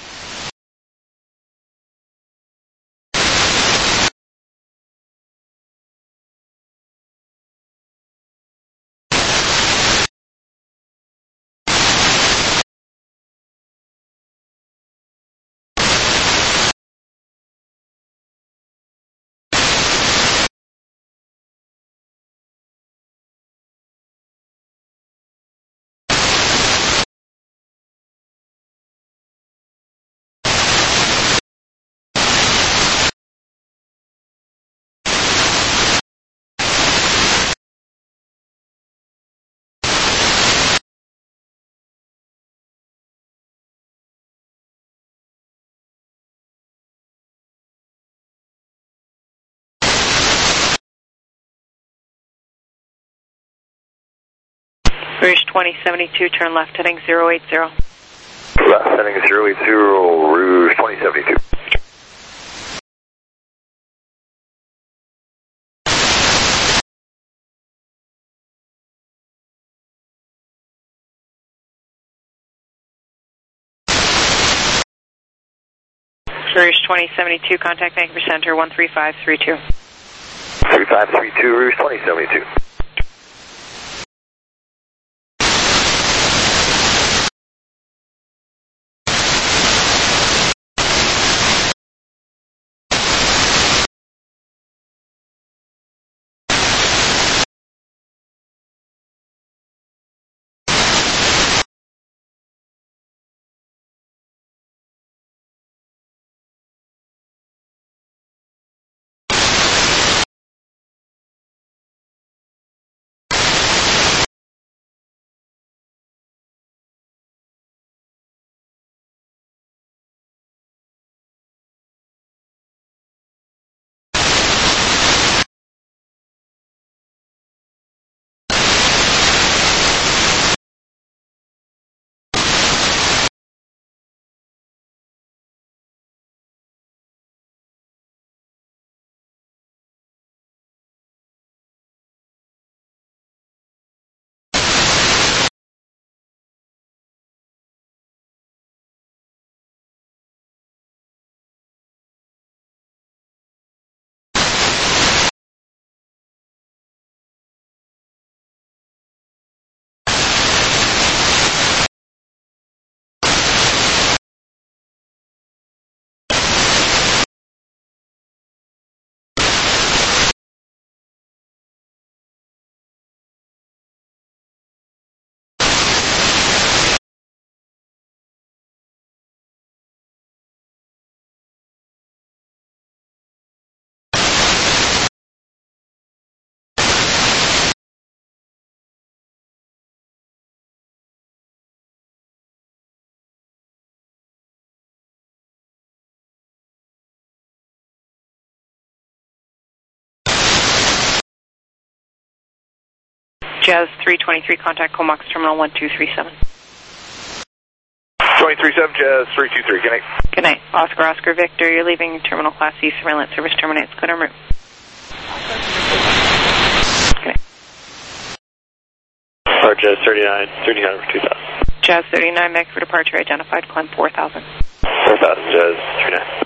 Rouge 2072, turn left heading 080. Left heading 080, Rouge 2072. Rouge 2072, contact Vancouver Center 13532. 3532, Rouge 2072. Jazz 323, contact Comox Terminal 1237. 2037, Jazz 323, good night. Good night. Oscar Victor, you're leaving Terminal Class C, surveillance service terminates. Good en route. Good night. Jazz 39, 39 2000. Jazz 39, Vancouver departure identified, climb 4000. 4000, Jazz 39.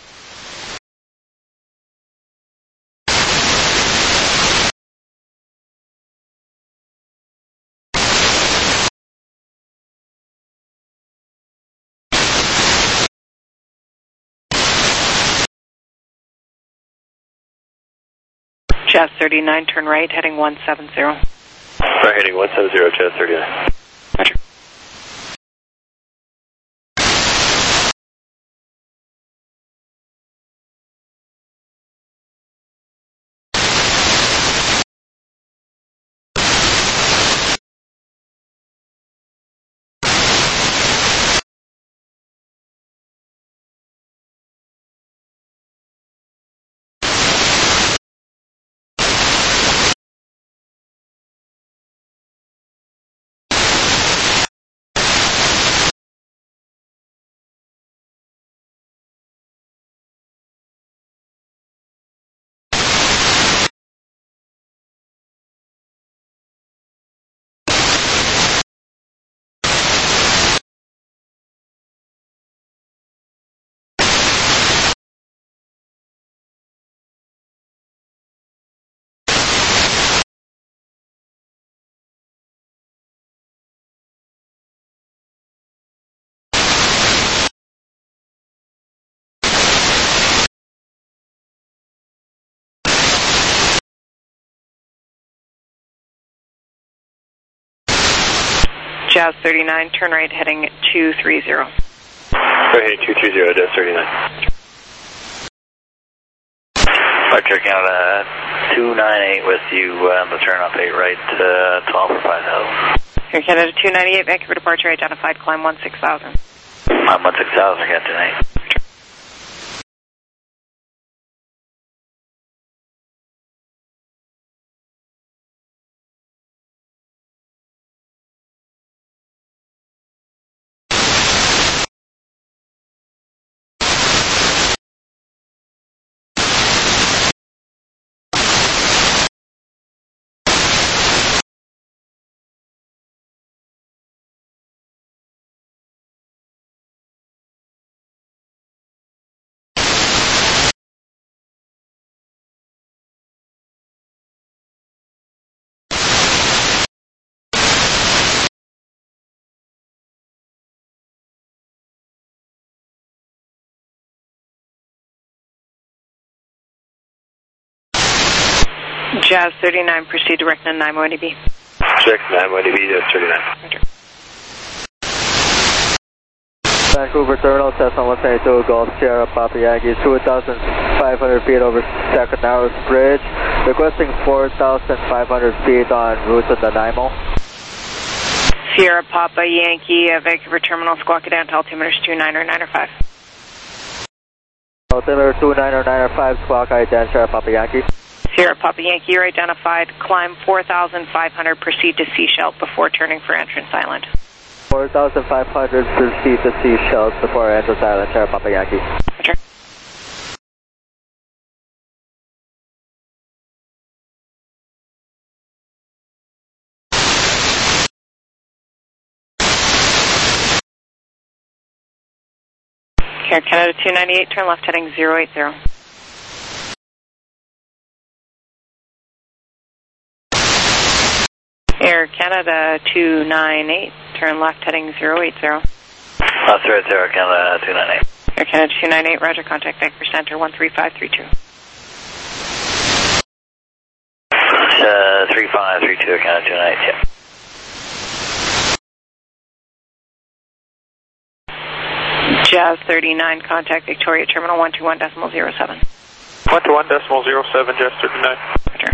Jazz 39, turn right, heading 170. Right, heading 170, Jazz 39. Roger. Jazz 39, turn right heading 230. Okay, 230, Jazz 39. Departure Canada 298 with you on the turn off 8 right, 12 for 5,000. Air Canada 298, Vancouver departure identified, climb 16,000. Climb 16,000, again tonight. Jazz 39, proceed direct to Nanaimo NDB. Direct to Nanaimo NDB, Jazz 39. Roger. Vancouver Terminal, Cessna 172, Golf Sierra, Papa Yankee, 2,500 feet over Second Narrows Bridge, requesting 4,500 feet en route to Nanaimo. Sierra Papa Yankee, Vancouver Terminal, squawk it down to altimeters 29095. Altimeter 29095, squawk ident, Sierra Papa Yankee. Sierra Papa Yankee, you're identified, climb 4,500, proceed to Seashell before turning for Entrance Island. 4,500, proceed to Seashell before Entrance Island, Sierra Papa Yankee. Roger. Air Canada 298, turn left heading 080. Air Canada 298, turn left heading 080. That's right there, Canada 298. Air Canada 298, roger, contact Vancouver Center 13532. 3532, Canada 298, yeah. Jazz 39, contact Victoria Terminal 121.07. 121.07, Jazz 39. Roger.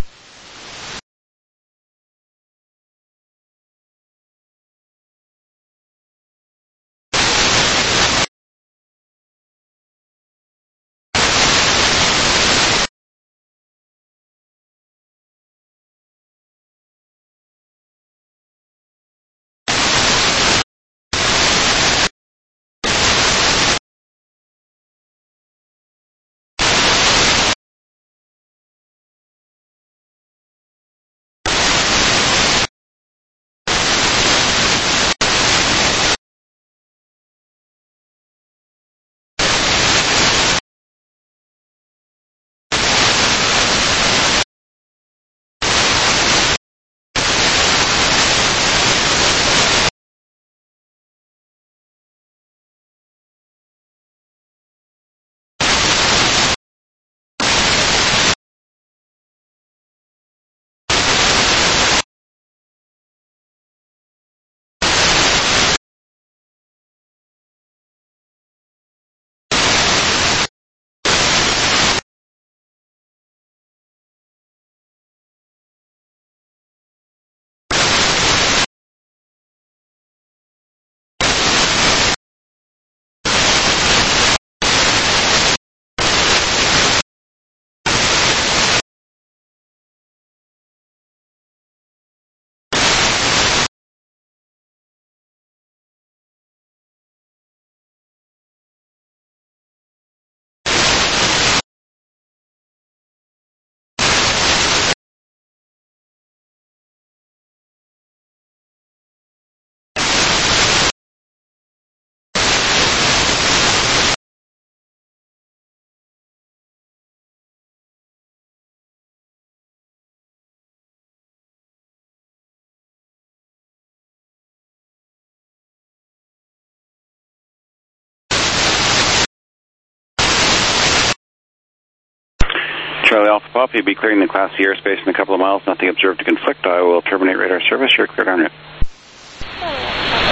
Charlie Alpha Papa, you'll be clearing the Class C airspace in a couple of miles. Nothing observed to conflict. I will terminate radar service. You're cleared en route.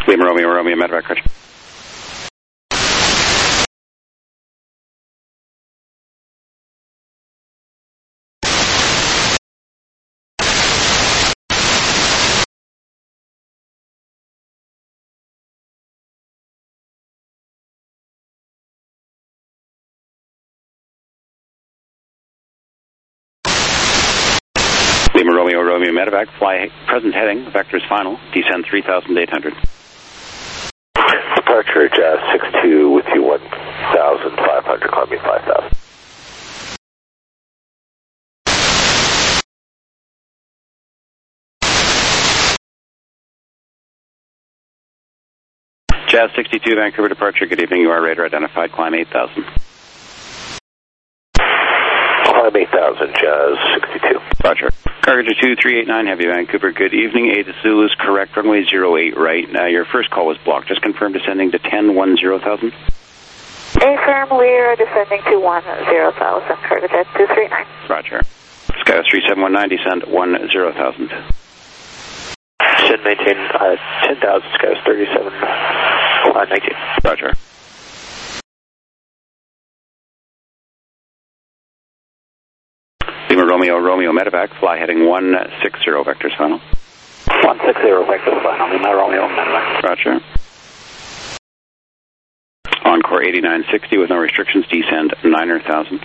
Lima Romeo, Romeo, Medevac, correction. Lima Romeo, Romeo, Medevac, fly present heading, vectors final, descend 3,800. Departure Jazz 62 with you 1,500, climbing 5,000. Jazz 62, Vancouver departure, good evening, you are radar identified, climb 8,000. Climb 8,000, Jazz 62. Roger. Cargo 2389, Heavy Vancouver, good evening. A to Zulu is correct, runway 08 right. Now, your first call was blocked. Just confirm descending to 1010,000. Affirm, we're descending to 10,000, cargo jet 239. Roger. Skywest 3719, descend 10,000. Descend maintain 10,000, Skywest 3719. Roger. Lima Romeo, Romeo, Medevac, fly heading 160, vectors final. 160, vectors final, Lima Romeo, Medevac. Roger. Encore 8960 with no restrictions, descend 9,000.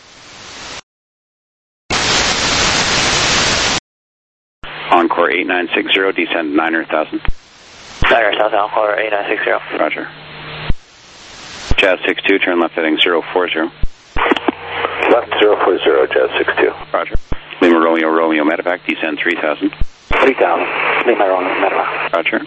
Encore 8960, descend 9,000. 9,000, Encore 8960. Roger. Jazz 62, turn left heading 040. Left 040, Jazz 62. Roger. Lima Romeo, Romeo, Medevac, descend 3,000. 3,000, Lima Romeo, Medevac. Roger.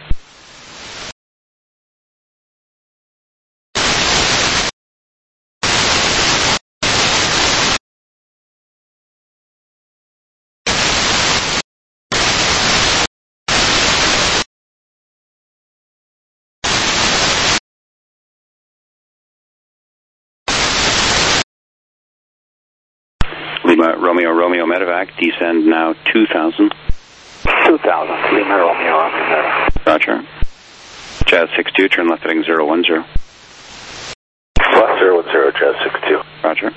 Lima Romeo, Romeo, Medevac, descend now 2,000. 2,000, Lima Romeo, Medevac. Roger. Jazz 62, turn left heading 010. Left 010, Jazz 62. Roger.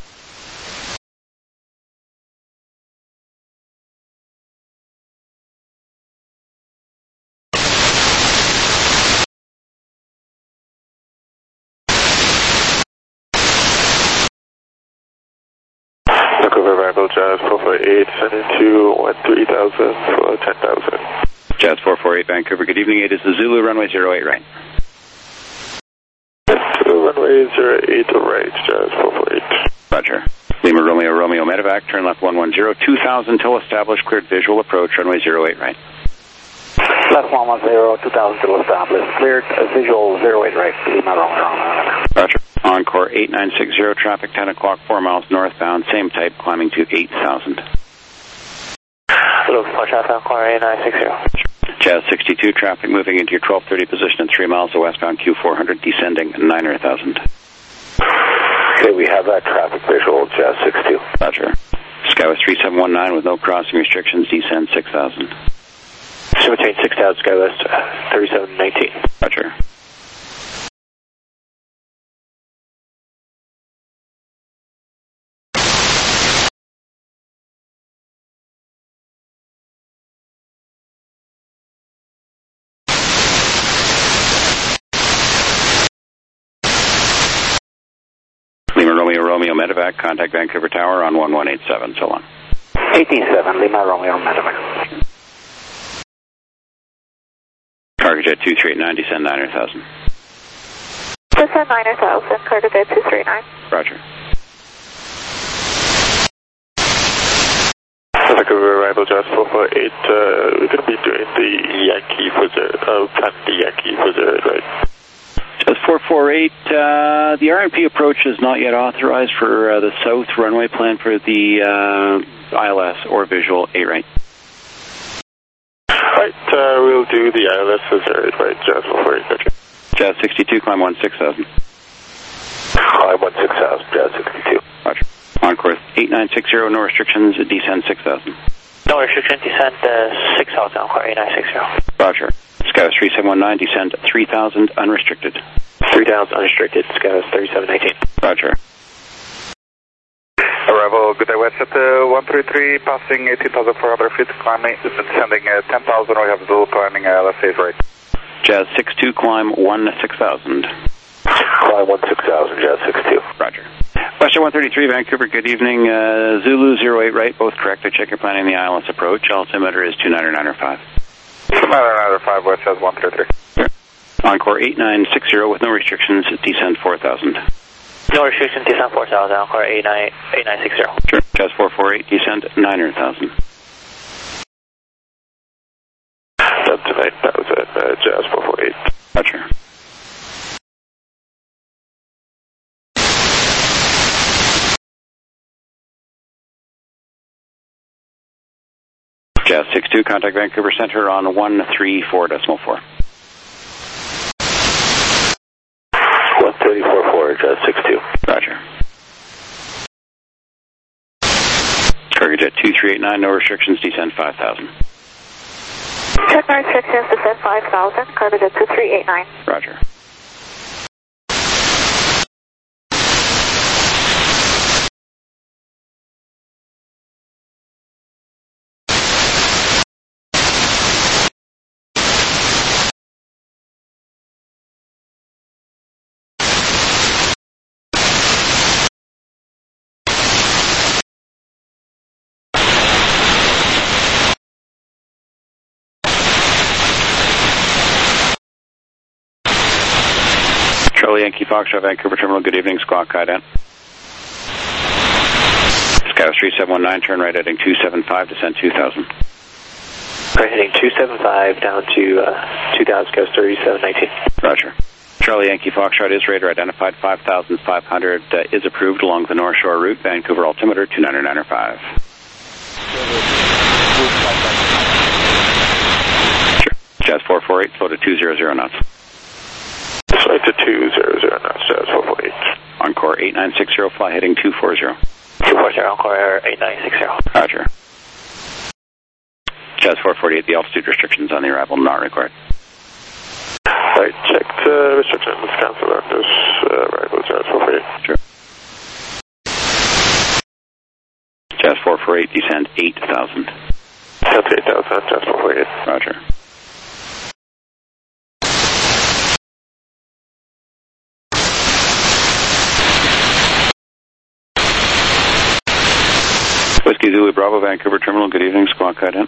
Vancouver, Variable Jazz 448, sending to 13,000 for 10,000. Jazz 448, Vancouver, good evening. It is the Zulu, runway 08 right. Runway 08 right, Jazz 448. Roger. Lima Romeo, Romeo, Medevac, turn left 110, 2,000 till established, cleared visual approach, runway 08 right. Left 110, 2,000 till established, cleared visual 08 right, Lima Romeo, Medevac. Roger. Encore 8960, traffic 10 o'clock, 4 miles northbound, same type, climbing to 8,000. Hello, traffic, Encore 8960. Jazz 62, traffic moving into your 1230 position at 3 miles of westbound Q400, descending 9,000. Okay, we have that traffic visual, Jazz 62. Roger. Skywest 3719 with no crossing restrictions, descend 6,000. So maintain 6,000, Skywest 3719. Roger. Lima Romeo, Romeo, Medevac, contact Vancouver Tower on 1187, so on. 87, Lima Romeo, Medevac. Cargo Jet 2389, descend 9,000. Descend 9,000, cargo jet 239. Roger. Vancouver, Variable Jazz 448, we're going to be doing the Yankee for the Yankee for right? Jazz 448, the RNP approach is not yet authorized for the south runway plan for the ILS or visual 8 right. Right, we'll do the ILS for right, Jazz 448. Jazz 62, climb 16,000. Climb 16,000, Jazz 62. Roger. Encore 8960, no restrictions, descend 6,000. No restrictions, descend 6,000, Encore 8960. Roger. Skywest 3719, descend 3,000 unrestricted. 3,000 unrestricted, Skywest 3719. Roger. Arrival, good day, West at 133, passing 18,400 feet, climbing, descending 10,000, we have Zulu climbing, let's say right. Jazz 62, climb 16,000. Climb 16,000, Jazz 62. Roger. Western 133, Vancouver, good evening. Zulu 08 right, both correct. I check you're planning the ILS approach. Altimeter is 29905. 29905, West Jazz 133. Sure. Encore 8960 with no restrictions, descend 4,000. No restrictions, descend 4,000, Encore 8960. Sure. Jazz 448, descend 900,000. That's tonight, that was at Jazz 448. Roger. Jazz 62, contact Vancouver Center on 134.4. 134.4, Jazz 62. Roger. Cargo Jet 2389, no restrictions, descend 5,000. Check no restrictions, descend 5,000, Cargo Jet 2389. Roger. Charlie Yankee Foxtrot, Vancouver Terminal, good evening, Squawk Kaidan. Skywest 3719, turn right heading 275, descend 2,000. Right heading 275 down to 2,000, Skywest 3719. Roger. Charlie Yankee Foxtrot is radar identified, 5,500 is approved along the North Shore route, Vancouver altimeter 29905. Sure. Jazz 448, slow to 200 knots. Slow to 200 knots, Jazz 448. Encore 8960, fly heading 240. 240, Encore 8960. Roger. Jazz 448, the altitude restrictions on the arrival not required. I checked restrictions, cancel on this arrival, Jazz 448. Sure. Jazz 448, descend 8,000. Descend 8,000, Jazz 448. Roger. Whiskey Zulu Bravo, Vancouver Terminal, good evening, Squawk Kaidan.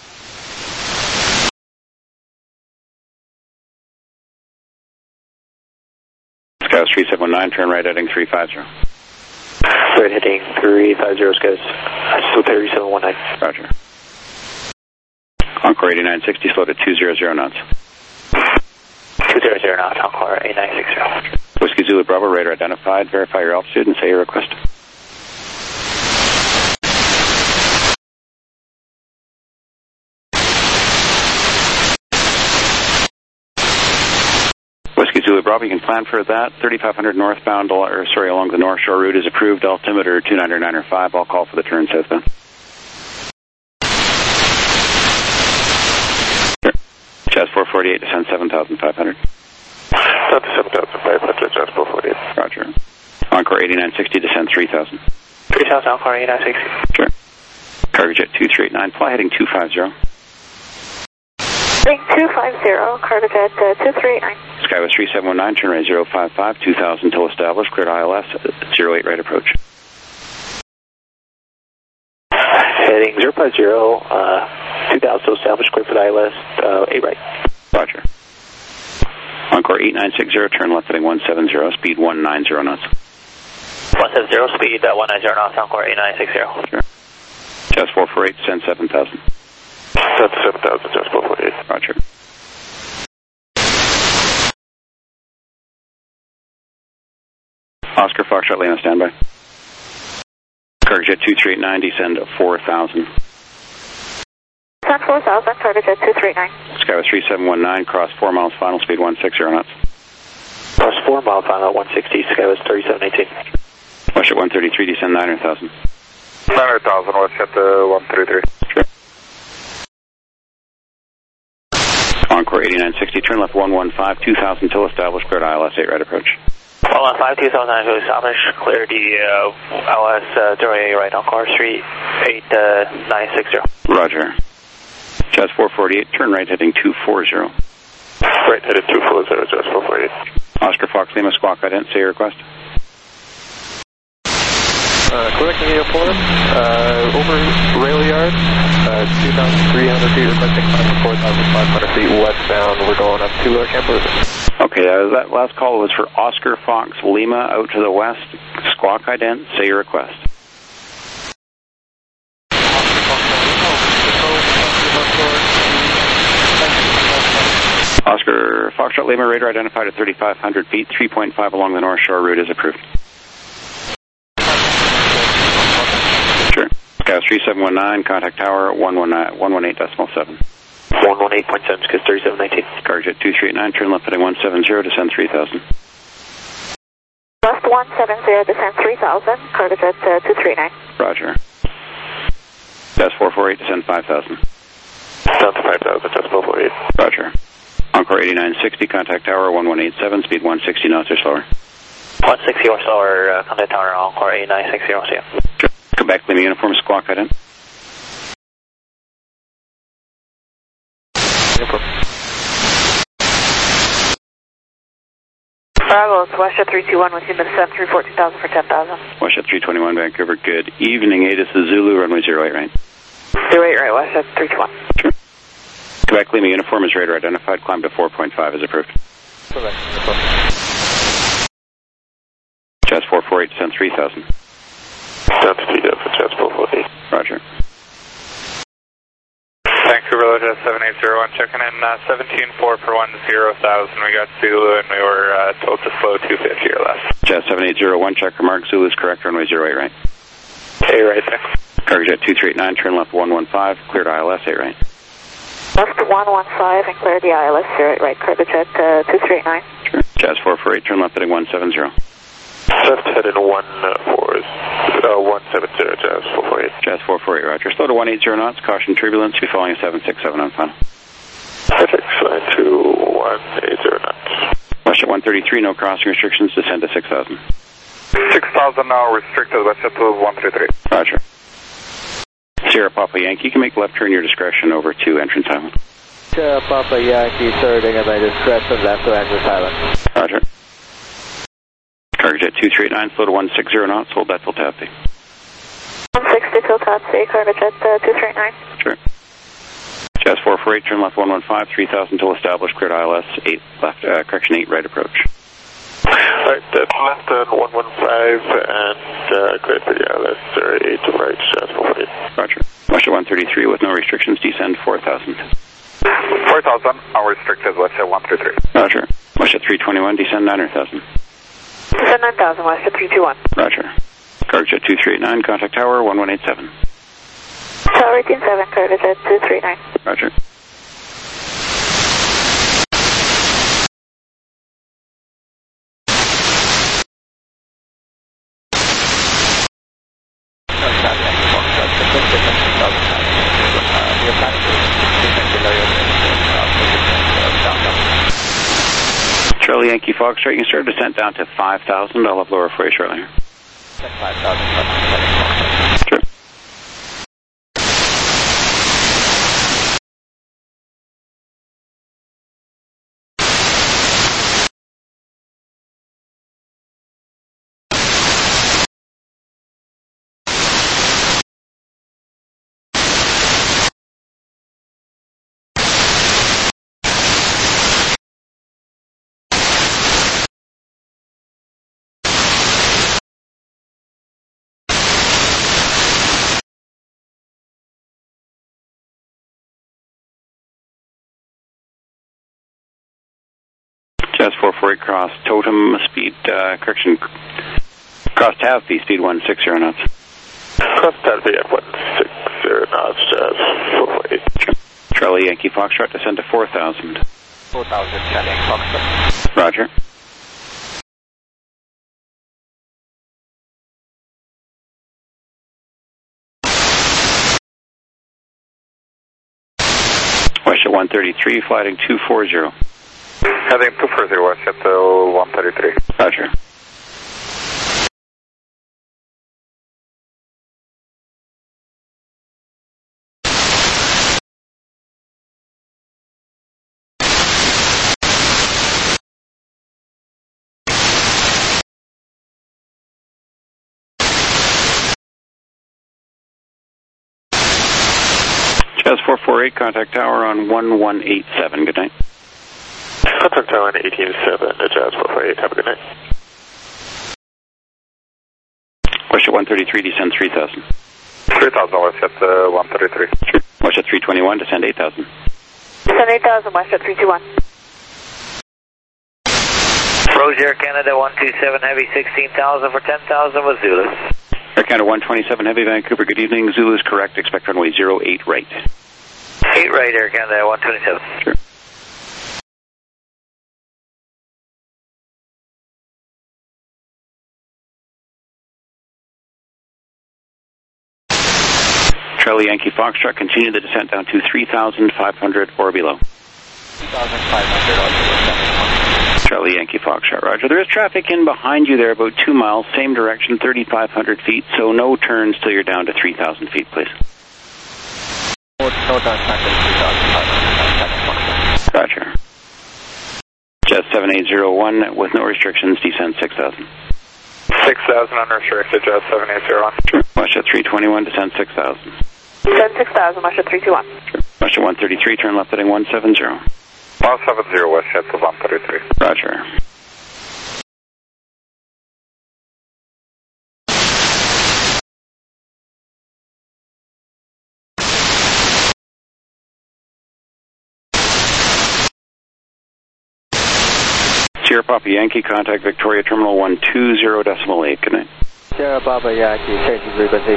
Skywest 3719, turn right heading 350. Right heading 350, Skywest 3719. Roger. Encore 8960, slow to 200 knots. 200 knots, Encore 8960. Whiskey Zulu Bravo, radar identified, verify your altitude and say your request. Whiskey Zulu Bravo, you can plan for that. 3,500 northbound, along the North Shore route is approved. Altimeter 29905. I'll call for the turn southbound. Sure. Jazz 448, descend 7,500. Descend 7,500, Jazz 448. Roger. Encore 8960, descend 3,000. 3,000, Encore 8960. Sure. Cargo Jet 2389, fly heading 250. Heading 250, Cargo Jet 2389. Skywest 3719, turn right 055, 2,000 till established, cleared ILS, 08 right approach. Heading 050, 2,000 till established, cleared for the ILS, 8 right. Roger. Encore 8960, turn left heading 170, speed 190 knots. 170, speed 190 knots, Encore 8960. Sure. Jazz 448, send 7,000. Send 7,000, Jazz 448. Roger. Oscar Foxtrot, Lane on standby. Cargo Jet 2389, descend 4,000. Descend 4,000, Cargo Jet 239. Skywest 3719, cross 4 miles, final speed 160 knots. Cross 4 mile, final 160, Skywest 3718. West at 133, descend 900,000. 900,000, West at 133. Sure. Encore 8960, turn left 115, 2000 till established, cleared ILS 8 right approach. 115, 2000 to establish, clear the ILS 08 right on course 38960. Roger. Jazz 448, turn right heading 240. Right headed 240, Jazz 448. Oscar Fox Lima, squawk ident, say your request. Quebec Airport, over rail yard, 2,300 feet, requesting 4,500 feet westbound. We're going up to Camp Elizabeth. Okay, that last call was for Oscar Fox Lima out to the west. Squawk ident, say your request. Oscar Foxtrot Lima, radar identified at 3,500 feet, 3.5 along the North Shore route is approved. Sure. Gas 3719, contact tower 118.7. 118.7, Skiz 3719. Carjet 2389, turn left heading 170, descend 3000. Left 170, descend 3000, Carjet 239. Roger. Gas 448, descend 5000. Down to 5,000, Jazz 448. Roger. Encore 8960, contact tower 1187, speed 160 knots or slower. 160 or slower, contact tower Encore 8960, see you. Sure. Quebec Lima uniform, squawk ident. Bravo, it's Westjet 321 with you, descend 314,000 for 10,000. Westjet 321, Vancouver, good evening. This is Zulu, runway 08 right. 08 right, Westjet 321. Sure. Quebec Lima uniform is radar identified, climb to 4.5 is approved. Quebec uniform. Jazz 448, descend 3000. Down to TW for Jazz 448. Roger. Vancouver Jazz 7801, checking in 17.4 for 10,000. We got Zulu and we were told to slow 250 or less. Jazz 7801, checker mark, Zulu is correct, runway 08 right. 8 right there. Carjet 2389, turn left 115, cleared ILS 8 right. Left 115 and clear the ILS 08 right, Carjet 239. Sure. Jazz 448, turn left heading 170. Left headed 170, Jazz 448. Jazz 448, roger. Slow to 180 knots, caution turbulence, be following a 767 on final. Perfect, flying to 180 knots. Westjet 133, no crossing restrictions, descend to 6,000. 6,000 now, restricted, Westjet to 133. Roger. Sierra Papa Yankee, you can make left turn your discretion over to Entrance Island. Sierra Papa Yankee, turning at my discretion left to Entrance Island. Roger. Carjet 2389, slow to 160 knots, hold that till taxi. 160 till taxi, Carjet 239. Sure. Jazz 448, turn left 115, 3000 till established, cleared ILS 8 left, 8 right approach. Right, that's left on 115 and cleared for the ILS 8 to right, Jazz 448. Roger. Westjet 133 with no restrictions, descend 4,000. 4,000, unrestricted, Westjet 133. Roger. Westjet 321, descend 9,000. Descend 9,000, Westjet 321. Roger. Carjet 2389, contact tower 1187. Tower 187, Carjet 239. Roger. Charlie Yankee Foxtrot, you can start descent down to 5,000. I'll have lower for you shortly. 5,000. Sure. Jazz 448 cross totem speed, cross Tavby speed 160 knots. Cross Tavby at 160 knots, Jazz 448. Charlie Yankee Foxtrot, descend to 4,000. 4,000, Charlie Yankee Foxtrot. Roger. Westjet 133, flighting 240. Heading 240 west at 133. Roger. Jazz 448, contact tower on 1187. Good night. Contact tower on 187, Jazz 448. Have a good night. West at 133, descend 3000. 3000 west at 133. West at 321, descend 8000. Descend 8000, west at 321. Roger, Canada 127 Heavy 16,000 for 10,000 with Zulus. Air Canada 127 Heavy, Vancouver, good evening. Zulu is correct. Expect runway 08 right. 8 right, Air Canada 127. Sure. Charlie Yankee Foxtrot, continue the descent down to 3,500 or below. 3,500 or below. Charlie Yankee Foxtrot, roger. There is traffic in behind you there, about 2 miles, same direction, 3,500 feet, so no turns till you're down to 3,000 feet, please. No turns until 3,500. Roger. Jet 7801 with no restrictions, descend 6,000. 6,000 unrestricted, Jet 7801. Sure. West at 321, descend 6,000. Descend 6,000, west at 321. Sure. West at 133, turn left heading 170. 170 west at 133. Roger. Sierra Papa Yankee, contact Victoria Terminal 120.8. Good night. Sierra Papa Yankee, changing frequency.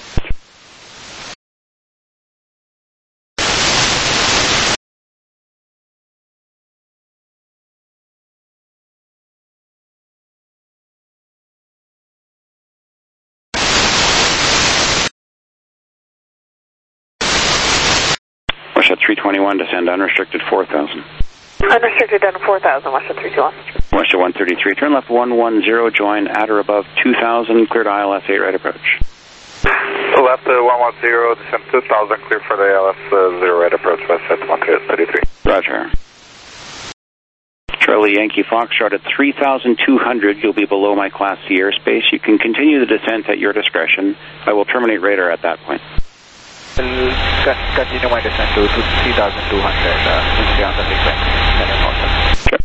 West at 321, descend unrestricted 4,000. Unrestricted down to 4,000, west at 321. West at 133, turn left 110, join at or above 2,000, cleared ILS 8 right approach. Left 110, descend 2,000, clear for the ILS 0 right approach, west at 133. Roger. Charlie Yankee Foxtrot at 3,200, you'll be below my Class C airspace. You can continue the descent at your discretion. I will terminate radar at that point. Continue my descent to 3,200 on the frequency. Sure.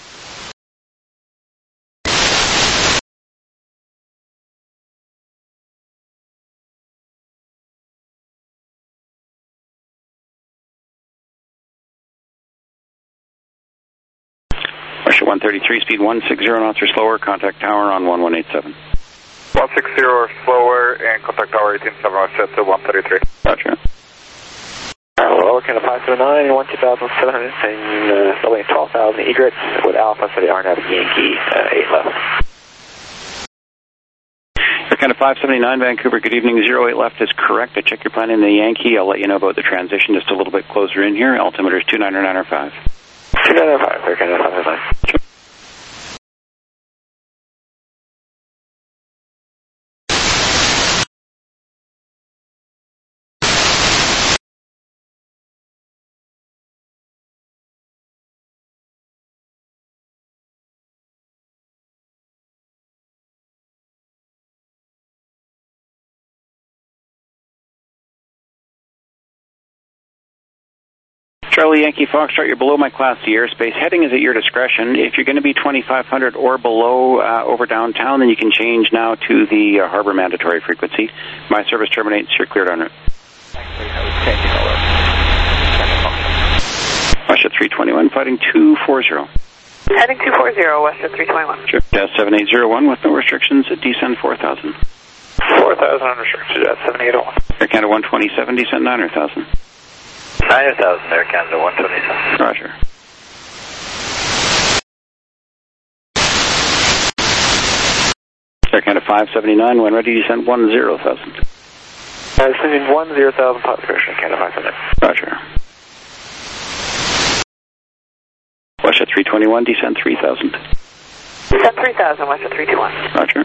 Russia 133, speed 160 knots or slower, contact tower on 1187. 160 or slower, and contact tower 187 west at 133. Roger. Well, Canada 579, 12,700, and building 12,000 egrets with Alpha for the RNAV Yankee 8 left. Air Canada 579, Vancouver, good evening. 08 left is correct. I check your plan in the Yankee. I'll let you know about the transition just a little bit closer in here. Altimeter is 299.5. 299.5, Air Canada 579. Sure. Charlie Yankee Foxtrot, you're below my Class C airspace. Heading is at your discretion. If you're going to be 2,500 or below over downtown, then you can change now to the harbor mandatory frequency. My service terminates. You're cleared en route. West at 321, fighting 240. Heading 240, west at 321. Sure. Jazz 7801 with no restrictions at descend 4,000. 4,000 unrestricted, Jazz 7801. Air Canada 127, descend 9,000. 9,000 Air Canada 127. Roger. Air Canada 579, when ready, descend 10,000. Descending 10,000, top pressure, Canada 579. Roger. WestJet 321, descend 3000. Descend 3000, WestJet 321. Roger.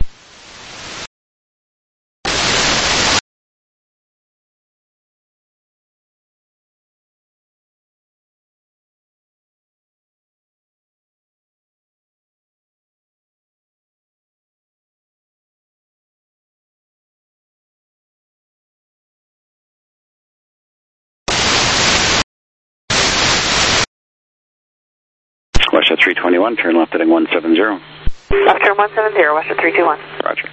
WestJet 321, turn left heading 170. Left turn 170, WestJet 321. Roger.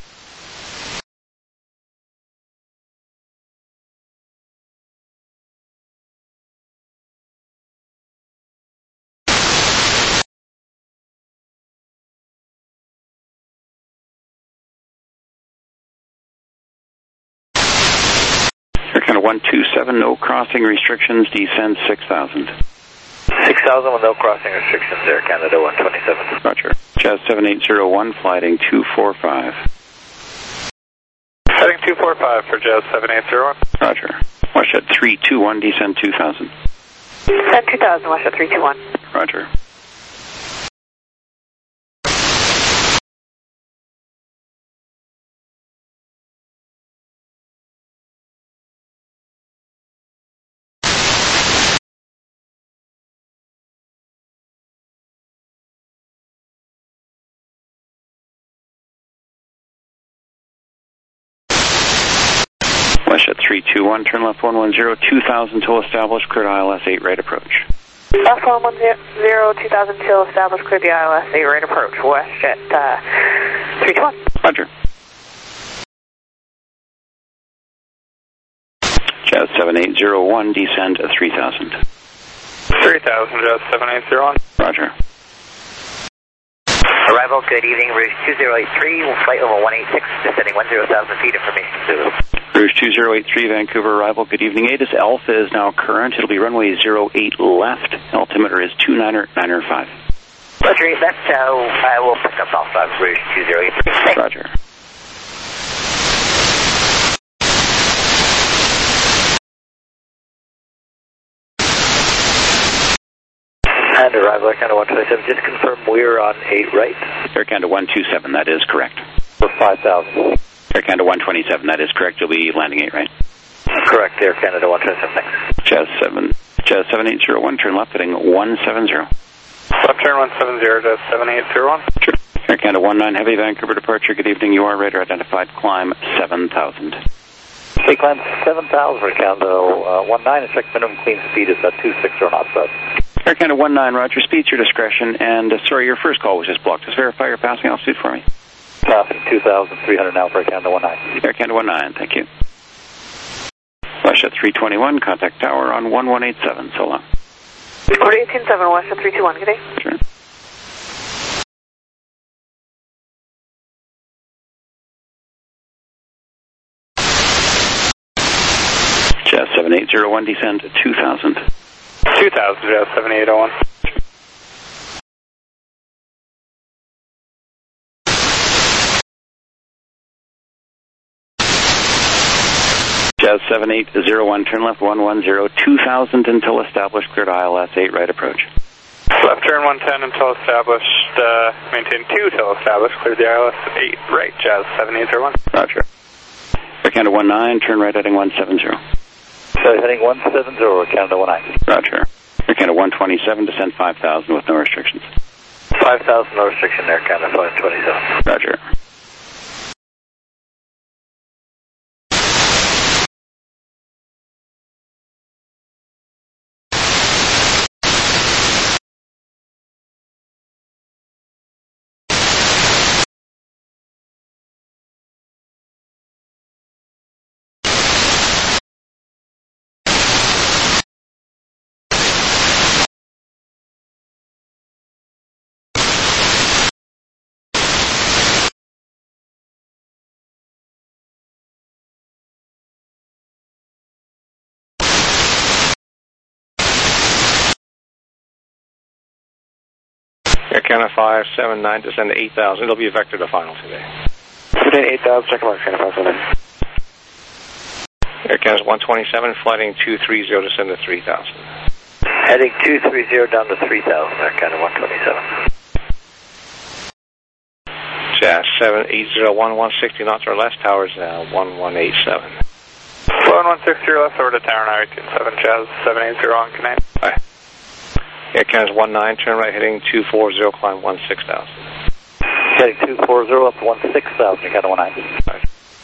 Air Canada 127, no crossing restrictions, descend 6000. 6,000 with no crossing restrictions, Air Canada 127. Roger. Jazz 7801, flighting 245. Heading 245 for Jazz 7801. Roger. WestJet 321, descend 2000. Descend 2000, WestJet 321. Roger. WestJet 321, turn left 110, 2000 till established, cleared ILS 8 right approach. Left 110, 2000 till established, cleared the ILS 8 right approach, WestJet 321. Roger. Jazz 7801, descend 3000. 3000, Jazz 7801. Roger. Arrival, good evening, Rouge 2083, flight level 186, descending 10,000 feet, information Zulu. Rouge 2083, Vancouver arrival, good evening. ATIS Alpha is now current. It'll be runway 08 left. Altimeter is 29905. Roger, that's I will pick up Alpha, Rouge 2083. Roger. And arrival, Air Canada 127, just confirm we're on 8 right. Air Canada 127, that is correct. For 5,000. Air Canada 127, that is correct. You'll be landing 8 right. Correct, Air Canada 127, thanks. Jazz 7801, turn left heading 170. Left turn 170, Jazz 7801. Sure. Air Canada 19 Heavy, Vancouver departure, good evening. You are radar identified, climb 7000. Okay, climb 7,000 for Canada 19 and check minimum clean speed is at 26 or not, sir. Air Canada 19, Roger, speed's your discretion, and sorry, your first call was just blocked. Just verify your passing altitude for me. Passing 2,300 now for Air Canada 19. Air Canada 19, thank you. WestJet 321, contact tower on 1187, so long. 4817, WestJet 321, good day. Sure. Jazz 7801, descend 2000. 2000, Jazz 7801. Jazz 7801, turn left 110, 2000 until established, cleared ILS 8 right approach. Left turn 110 until established, maintain 2 till established, cleared the ILS 8 right, Jazz 7801. Roger. Air Canada 19, turn right heading 170. So heading 170, Canada 19. Roger. Air Canada 127, descend 5,000 with no restrictions. 5,000, no restriction, Air Canada 127. Roger. Air Canada 579, descend to 8,000. It'll be a vector to final today. Today 8,000, check mark, Canada 579. Air Canada 127, flighting 230, descend to 3,000. Heading 230 down to 3,000, Air Canada 127. Jazz 7801160 knots or less, towers 1187. 1160 or less over to tower 927, Jazz 780 on Canadian. Bye. Air Canada's 19, turn right heading 240, climb 16,000. Heading 240 up to 16,000, Air Canada 19. Bye.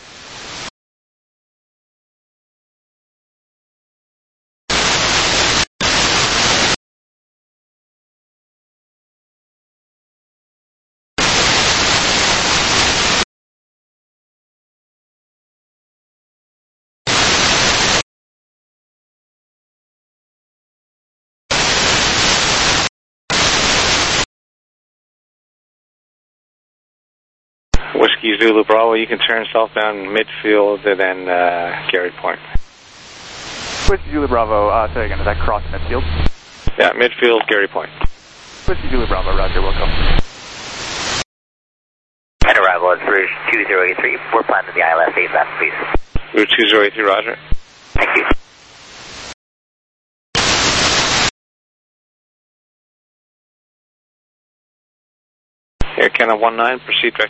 Whiskey Zulu Bravo, you can turn southbound midfield and then Gary Point. Whiskey Zulu Bravo, say again, is that cross midfield? Yeah, midfield, Gary Point. Whiskey Zulu Bravo, roger, welcome. And arrival at Rouge 2083, we're planning the ILS 8 left, please. Route 2083, roger. Thank you. Air Canada 19, proceed direct